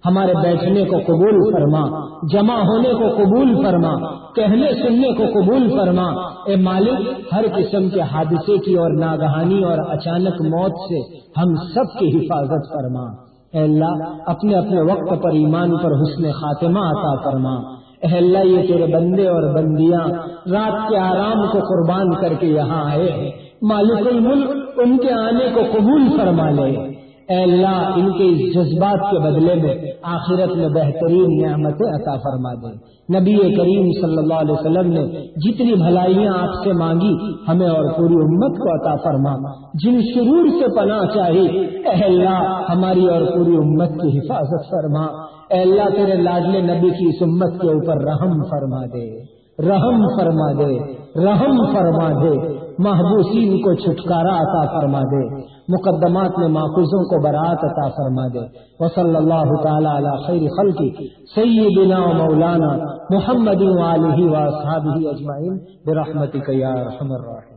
ہمارے بیٹھنے کو قبول فرما، جمع ہونے کو قبول فرما، کہنے سننے کو قبول فرما۔ اے مالک، ہر قسم کے حادثے کی اور ناگہانی اور اچانک موت سے ہم سب کی حفاظت فرما۔ اے اللہ، اپنے اپنے وقت پر ایمان پر حسن خاتمہ عطا فرما۔ اے اللہ، یہ تیرے بندے اور بندیاں رات کے آرام کو قربان کر کے یہاں آئے ہیں، مالک الملک ان کے آنے کو قبول فرما لے۔ اے اللہ، ان کے اس جذبات کے بدلے میں آخرت میں بہترین نعمتیں عطا فرما دے۔ نبی کریم صلی اللہ علیہ وسلم نے جتنی بھلائیاں آپ سے مانگی ہمیں اور پوری امت کو عطا فرما۔ جن شرور سے پناہ چاہی، اے اللہ ہماری اور پوری امت کی حفاظت فرما۔ اے اللہ، تیرے لاڈلے نبی کی اس امت کے اوپر رحم فرما دے، رحم فرما دے، رحم فرما دے۔ محبوسین کو چھٹکارا عطا فرما دے، مقدمات میں ماخوذوں کو برات عطا فرما دے۔ وصلی اللہ تعالی علی خیر خلقہ سیدنا و مولانا محمد وآلہ واصحابہ اجمعین برحمتک یا ارحم الراحمین۔